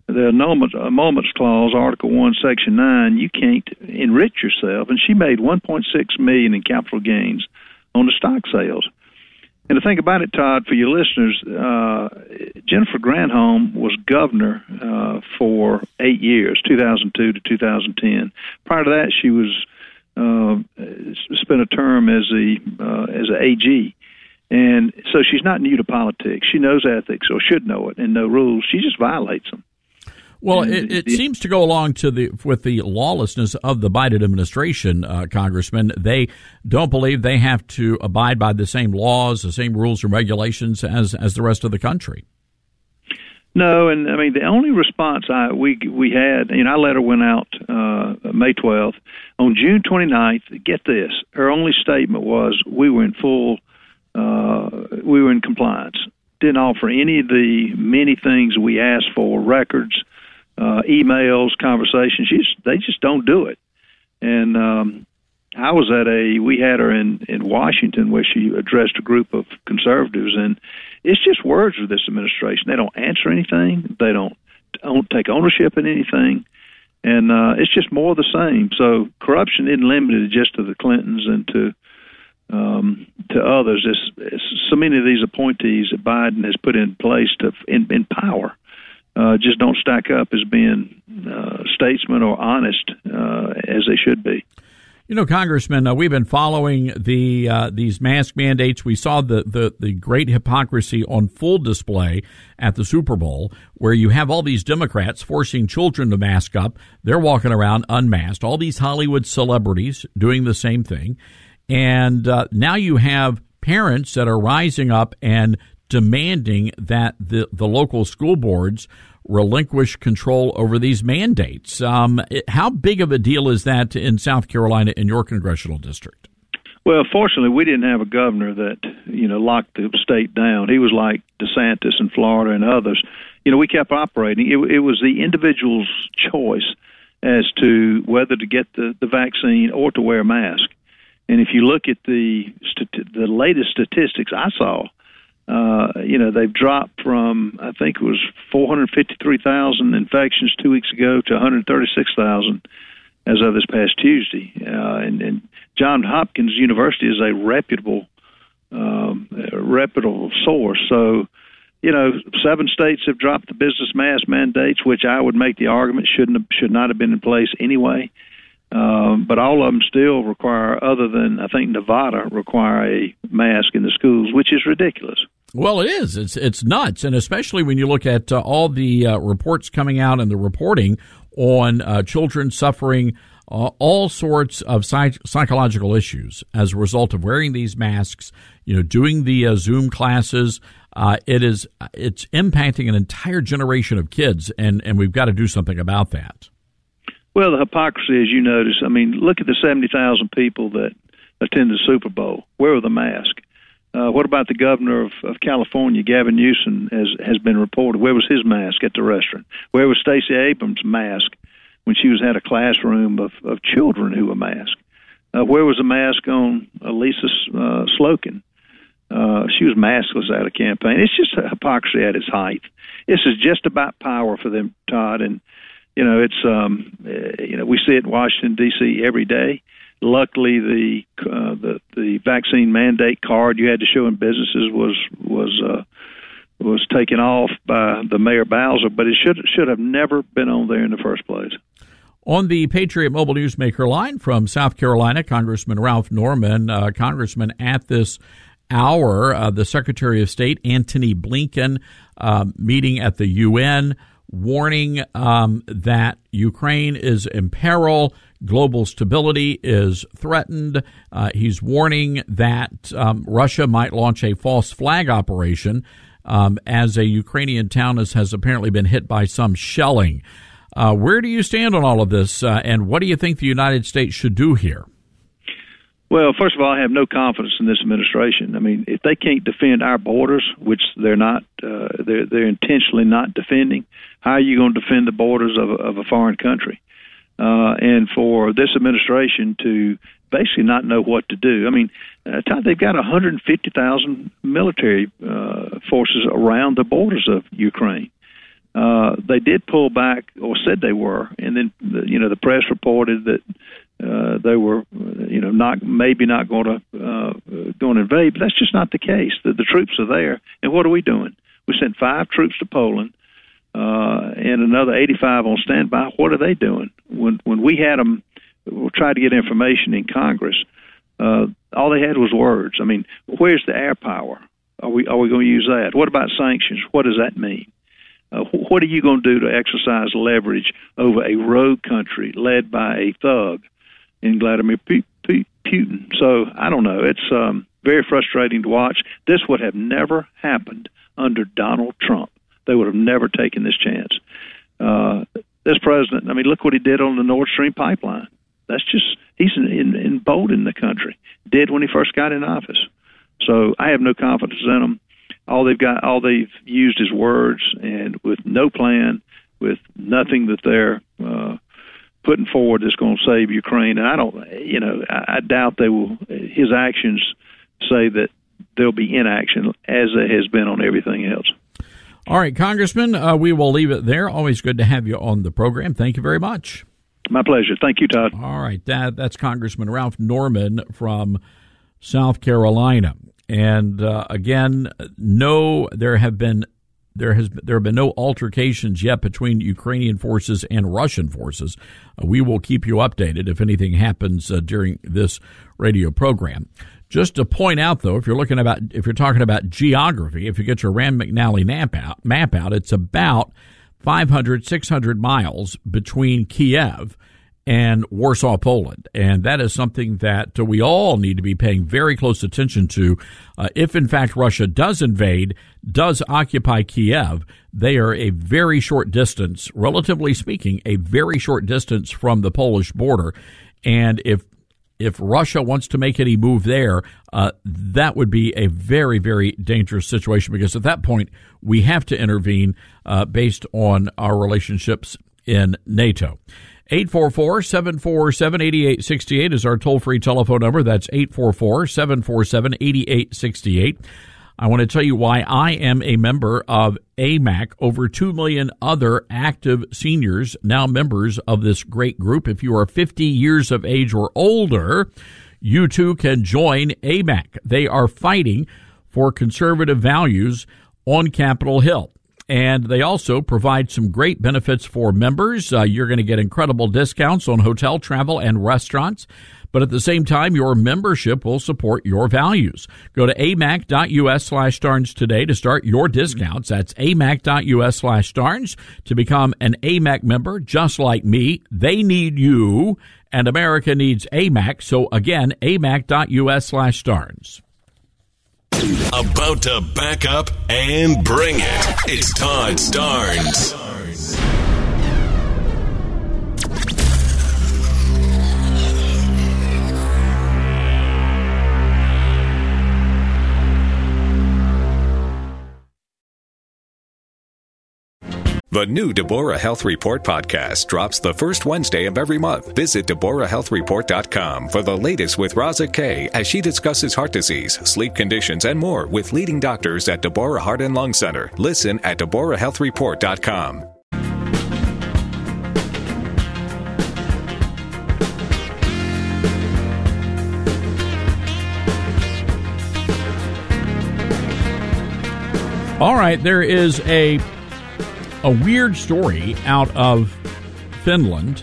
the annulment, annulments clause, Article one, Section nine, you can't enrich yourself. And she made one point six million dollars in capital gains on the stock sales. And to think about it, Todd, for your listeners, uh, Jennifer Granholm was governor uh, for eight years, two thousand two to two thousand ten. Prior to that, she was uh, spent a term as a uh, as an A G. And so she's not new to politics. She knows ethics, or should know it, and know rules. She just violates them. Well, it, it seems to go along to the with the lawlessness of the Biden administration, uh, Congressman. They don't believe they have to abide by the same laws, the same rules and regulations as as the rest of the country. No, and I mean the only response I we we had, you know, our letter went out uh, May twelfth. On June twenty-ninth, get this, her only statement was we were in full, uh, we were in compliance. Didn't offer any of the many things we asked for, records, uh, emails, conversations. She just, they just don't do it. And um, I was at a, we had her in, in Washington where she addressed a group of conservatives, and it's just words with this administration. They don't answer anything. They don't, don't take ownership in anything. And uh, it's just more of the same. So corruption isn't limited just to the Clintons and to um, to others. It's, it's so many of these appointees that Biden has put in place to in, in power uh, just don't stack up as being uh, statesmen or honest uh, as they should be. You know, Congressman, uh, we've been following the uh, these mask mandates. We saw the, the, the great hypocrisy on full display at the Super Bowl, where you have all these Democrats forcing children to mask up. They're walking around unmasked. All these Hollywood celebrities doing the same thing. And uh, now you have parents that are rising up and demanding that the, the local school boards relinquish control over these mandates. Um, how big of a deal is that in South Carolina in your congressional district? Well, fortunately, we didn't have a governor that, you know, locked the state down. He was like DeSantis in Florida and others. You know, we kept operating. It, it was the individual's choice as to whether to get the, the vaccine or to wear a mask. And if you look at the the latest statistics I saw, Uh, you know, they've dropped from, I think it was four hundred fifty-three thousand infections two weeks ago to one hundred thirty-six thousand as of this past Tuesday. Uh, and, and Johns Hopkins University is a reputable, um, a reputable source. So, you know, seven states have dropped the business mask mandates, which I would make the argument shouldn't have, should not have been in place anyway. Um, but all of them still require, other than I think Nevada, require a mask in the schools, which is ridiculous. Well, it is. It's it's nuts, and especially when you look at uh, all the uh, reports coming out and the reporting on uh, children suffering uh, all sorts of psych- psychological issues as a result of wearing these masks. You know, doing the uh, Zoom classes. Uh, it is it's impacting an entire generation of kids, and and we've got to do something about that. Well, the hypocrisy, as you notice, I mean, look at the seventy thousand people that attended the Super Bowl. Where were the masks? Uh, what about the governor of, of California, Gavin Newsom, has, has been reported? Where was his mask at the restaurant? Where was Stacey Abrams' mask when she was at a classroom of, of children who were masked? Uh, where was the mask on Elisa uh, Slocum? Uh, she was maskless at a campaign. It's just a hypocrisy at its height. This is just about power for them, Todd, and You know, it's um, uh, you know, we see it in Washington D C every day. Luckily, the uh, the the vaccine mandate card you had to show in businesses was was uh, was taken off by the Mayor Bowser, but it should should have never been on there in the first place. On the Patriot Mobile Newsmaker line from South Carolina, Congressman Ralph Norman, uh, Congressman, at this hour, uh, the Secretary of State Antony Blinken uh, meeting at the U N. Warning um, that Ukraine is in peril, global stability is threatened. Uh, he's warning that um, Russia might launch a false flag operation um, as a Ukrainian town has, has apparently been hit by some shelling. Uh, where do you stand on all of this, uh, and what do you think the United States should do here? Well, first of all, I have no confidence in this administration. I mean, if they can't defend our borders, which they're not, uh, they're, they're intentionally not defending, how are you going to defend the borders of a, of a foreign country? Uh, and for this administration to basically not know what to do. I mean, uh, Todd, they've got one hundred fifty thousand military uh, forces around the borders of Ukraine. Uh, they did pull back, or said they were, and then the, you know the press reported that uh, they were, you know, not maybe not going to uh, going to invade. But that's just not the case. The, the troops are there, and what are we doing? We sent five troops to Poland uh, and another eighty-five on standby. What are they doing? When when we had them, we tried to get information in Congress. Uh, all they had was words. I mean, where's the air power? Are we are we going to use that? What about sanctions? What does that mean? Uh, what are you going to do to exercise leverage over a rogue country led by a thug in Vladimir Putin? So I don't know. It's um, very frustrating to watch. This would have never happened under Donald Trump. They would have never taken this chance. Uh, this president, I mean, look what he did on the Nord Stream pipeline. That's just, he's emboldened the country. Did when he first got in office. So I have no confidence in them. All they've got, all they've used is words, and with no plan, with nothing that they're uh, putting forward that's going to save Ukraine. And I don't, you know, I, I doubt they will. His actions say that there'll be inaction, as there has been on everything else. All right, Congressman, uh, we will leave it there. Always good to have you on the program. Thank you very much. My pleasure. Thank you, Todd. All right, that that's Congressman Ralph Norman from South Carolina. And uh, again, no, there have been there has there have been no altercations yet between Ukrainian forces and Russian forces. Uh, we will keep you updated if anything happens uh, during this radio program. Just to point out, though, if you're looking about if you're talking about geography, if you get your Rand McNally map out, map out, it's about five hundred, six hundred miles between Kiev and Warsaw, Poland. And that is something that uh, we all need to be paying very close attention to. Uh, if, in fact, Russia does invade, does occupy Kiev, they are a very short distance, relatively speaking, a very short distance from the Polish border. And if if Russia wants to make any move there, uh, that would be a very, very dangerous situation, because at that point, we have to intervene uh, based on our relationships in NATO. eight four four, seven four seven, eight eight six eight is our toll-free telephone number. That's eight four four, seven four seven, eight eight six eight. I want to tell you why I am a member of A M A C. Over two million other active seniors now members of this great group. If you are fifty years of age or older, you too can join A M A C. They are fighting for conservative values on Capitol Hill. And they also provide some great benefits for members. Uh, you're going to get incredible discounts on hotel, travel, and restaurants. But at the same time, your membership will support your values. Go to amac.us slash Starnes today to start your discounts. That's amac.us slash Starnes to become an A M A C member just like me. They need you, and America needs A M A C. So again, amac.us slash Starnes. About to back up and bring it. It's Todd Starnes. The new Deborah Health Report podcast drops the first Wednesday of every month. Visit Deborah Health Report dot com for the latest with Raza Kay as she discusses heart disease, sleep conditions, and more with leading doctors at Deborah Heart and Lung Center. Listen at Deborah Health Report dot com. All right, there is a a weird story out of Finland.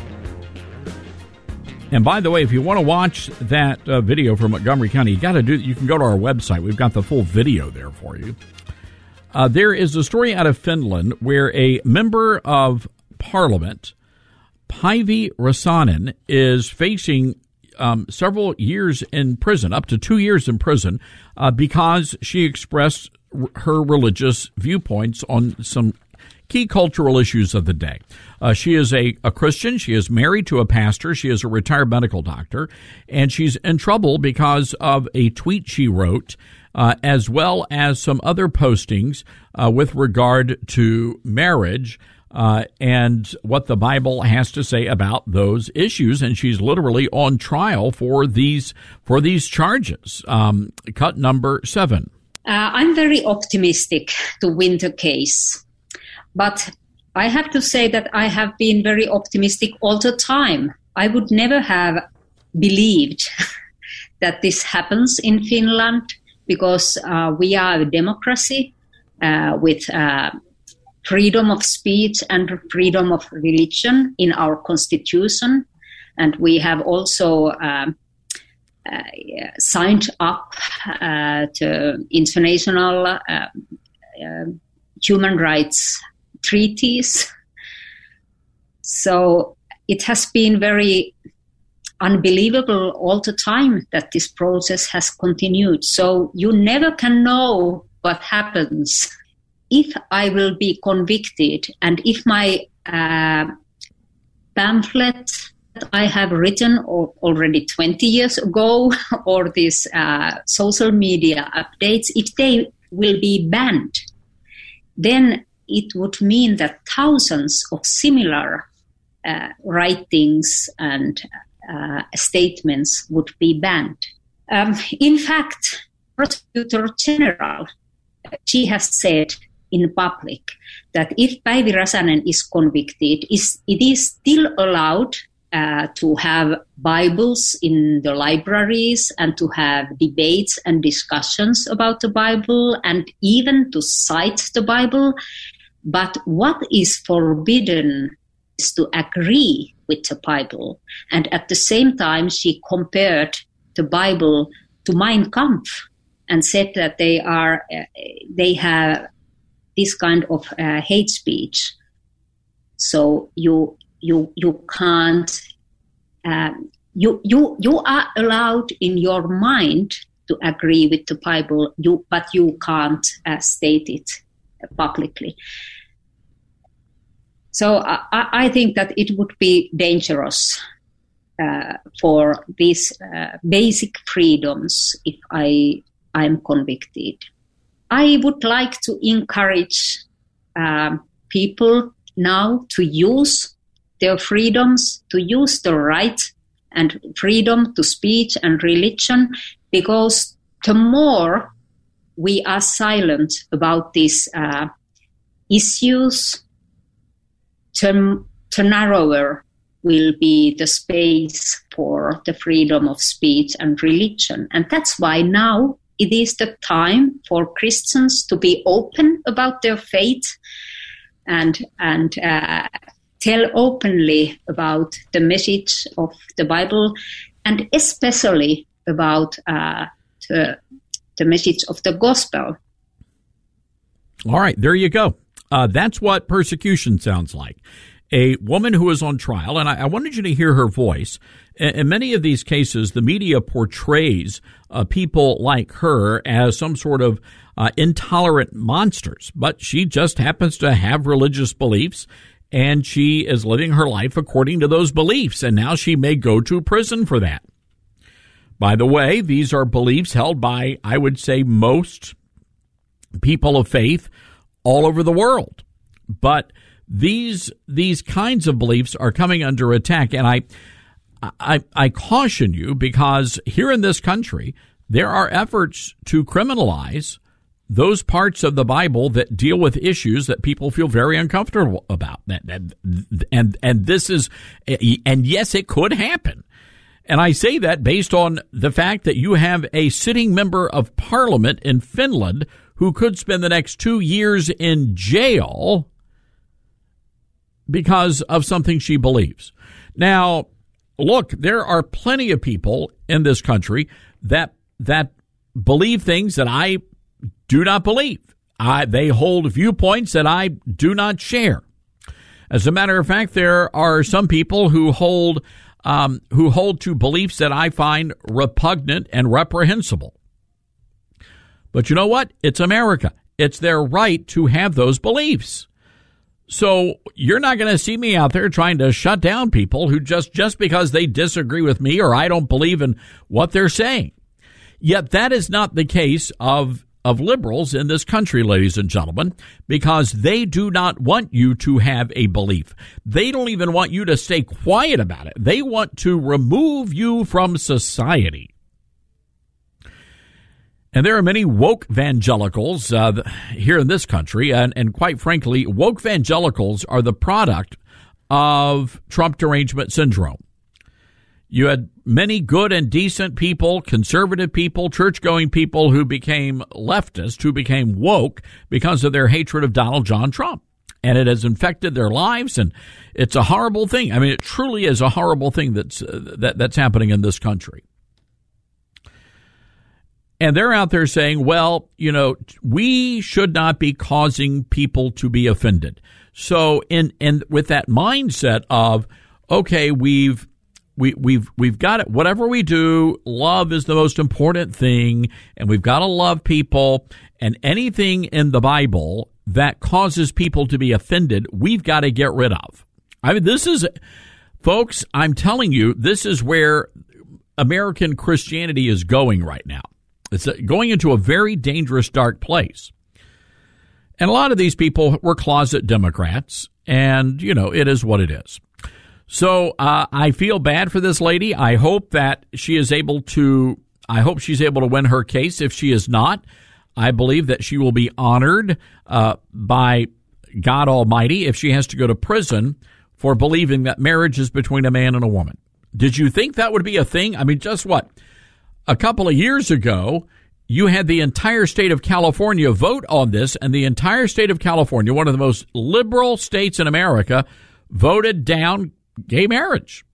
And by the way, if you want to watch that uh, video from Montgomery County, you got to do. You can go to our website. We've got the full video there for you. Uh, there is a story out of Finland where a member of Parliament, Päivi Räsänen, is facing um, several years in prison, up to two years in prison, uh, because she expressed her religious viewpoints on some key cultural issues of the day. Uh, she is a, a Christian. She is married to a pastor. She is a retired medical doctor, and she's in trouble because of a tweet she wrote, uh, as well as some other postings uh, with regard to marriage uh, and what the Bible has to say about those issues. And she's literally on trial for these for these charges. Um, cut number seven. Uh, I'm very optimistic to win the case. But I have to say that I have been very optimistic all the time. I would never have believed that this happens in Finland because uh, we are a democracy uh, with uh, freedom of speech and freedom of religion in our constitution. And we have also um, uh, signed up uh, to international uh, uh, human rights treaties. So it has been very unbelievable all the time that this process has continued. So you never can know what happens. If I will be convicted and if my uh, pamphlet that I have written already twenty years ago or these uh, social media updates, if they will be banned, then it would mean that thousands of similar uh, writings and uh, statements would be banned. Um, in fact, Prosecutor General, she has said in public that if Päivi Räsänen is convicted, is, it is still allowed uh, to have Bibles in the libraries and to have debates and discussions about the Bible and even to cite the Bible. But what is forbidden is to agree with the Bible. And at the same time, she compared the Bible to Mein Kampf and said that they are, uh, they have this kind of uh, hate speech. So you you you can't um, you you you are allowed in your mind to agree with the Bible, you but you can't uh, state it publicly. So I, I think that it would be dangerous uh, for these uh, basic freedoms if I I'm convicted. I would like to encourage um, people now to use their freedoms, to use the right and freedom to speech and religion, because the more we are silent about these uh, issues, the, the narrower will be the space for the freedom of speech and religion. And that's why now it is the time for Christians to be open about their faith and and uh, tell openly about the message of the Bible, and especially about uh, the, the message of the gospel. All right, there you go. Uh, that's what persecution sounds like. A woman who is on trial, and I, I wanted you to hear her voice. In many of these cases, the media portrays uh, people like her as some sort of uh, intolerant monsters, but she just happens to have religious beliefs, and she is living her life according to those beliefs, and now she may go to prison for that. By the way, these are beliefs held by, I would say, most people of faith all over the world. But these these kinds of beliefs are coming under attack, and I I, I caution you, because here in this country, there are efforts to criminalize those parts of the Bible that deal with issues that people feel very uncomfortable about. And, and, and this is, and yes, it could happen. And I say that based on the fact that you have a sitting member of parliament in Finland who could spend the next two years in jail because of something she believes. Now, look, there are plenty of people in this country that that believe things that I do not believe. I, they hold viewpoints that I do not share. As a matter of fact, there are some people who hold um, who hold to beliefs that I find repugnant and reprehensible. But you know what? It's America. It's their right to have those beliefs. So you're not going to see me out there trying to shut down people who just, just because they disagree with me or I don't believe in what they're saying. Yet that is not the case of, of liberals in this country, ladies and gentlemen, because they do not want you to have a belief. They don't even want you to stay quiet about it. They want to remove you from society. And there are many woke evangelicals uh, here in this country, and, and quite frankly, woke evangelicals are the product of Trump derangement syndrome. You had many good and decent people, conservative people, church-going people who became leftist, who became woke because of their hatred of Donald John Trump. And it has infected their lives, and it's a horrible thing. I mean, it truly is a horrible thing that's uh, that, that's happening in this country. And they're out there saying, well, you know, we should not be causing people to be offended. So in, in with that mindset of, okay, we've we, we've we've got it. Whatever we do, love is the most important thing, and we've got to love people. And anything in the Bible that causes people to be offended, we've got to get rid of. I mean, this is, folks, I'm telling you, this is where American Christianity is going right now. It's going into a very dangerous, dark place. And a lot of these people were closet Democrats, and, you know, it is what it is. So uh, I feel bad for this lady. I hope that she is able to, I hope she's able to win her case. If she is not, I believe that she will be honored uh, by God Almighty if she has to go to prison for believing that marriage is between a man and a woman. Did you think that would be a thing? I mean, just what? A couple of years ago, you had the entire state of California vote on this, and the entire state of California, one of the most liberal states in America, voted down gay marriage.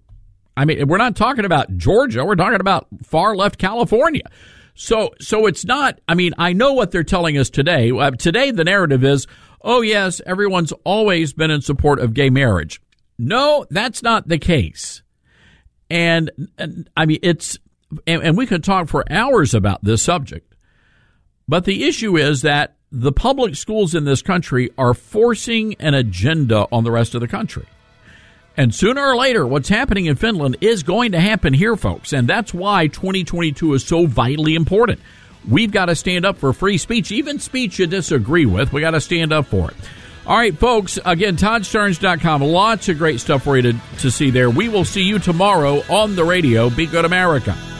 I mean, we're not talking about Georgia. We're talking about far left California. So so it's not, I mean, I know what they're telling us today. Uh, today, the narrative is, oh, yes, everyone's always been in support of gay marriage. No, that's not the case. And, and I mean, it's, and, and we could talk for hours about this subject. But the issue is that the public schools in this country are forcing an agenda on the rest of the country. And sooner or later, what's happening in Finland is going to happen here, folks. And that's why twenty twenty-two is so vitally important. We've got to stand up for free speech, even speech you disagree with. We got to stand up for it. All right, folks, again, Todd Starnes dot com. Lots of great stuff for you to, to see there. We will see you tomorrow on the radio. Be Good America.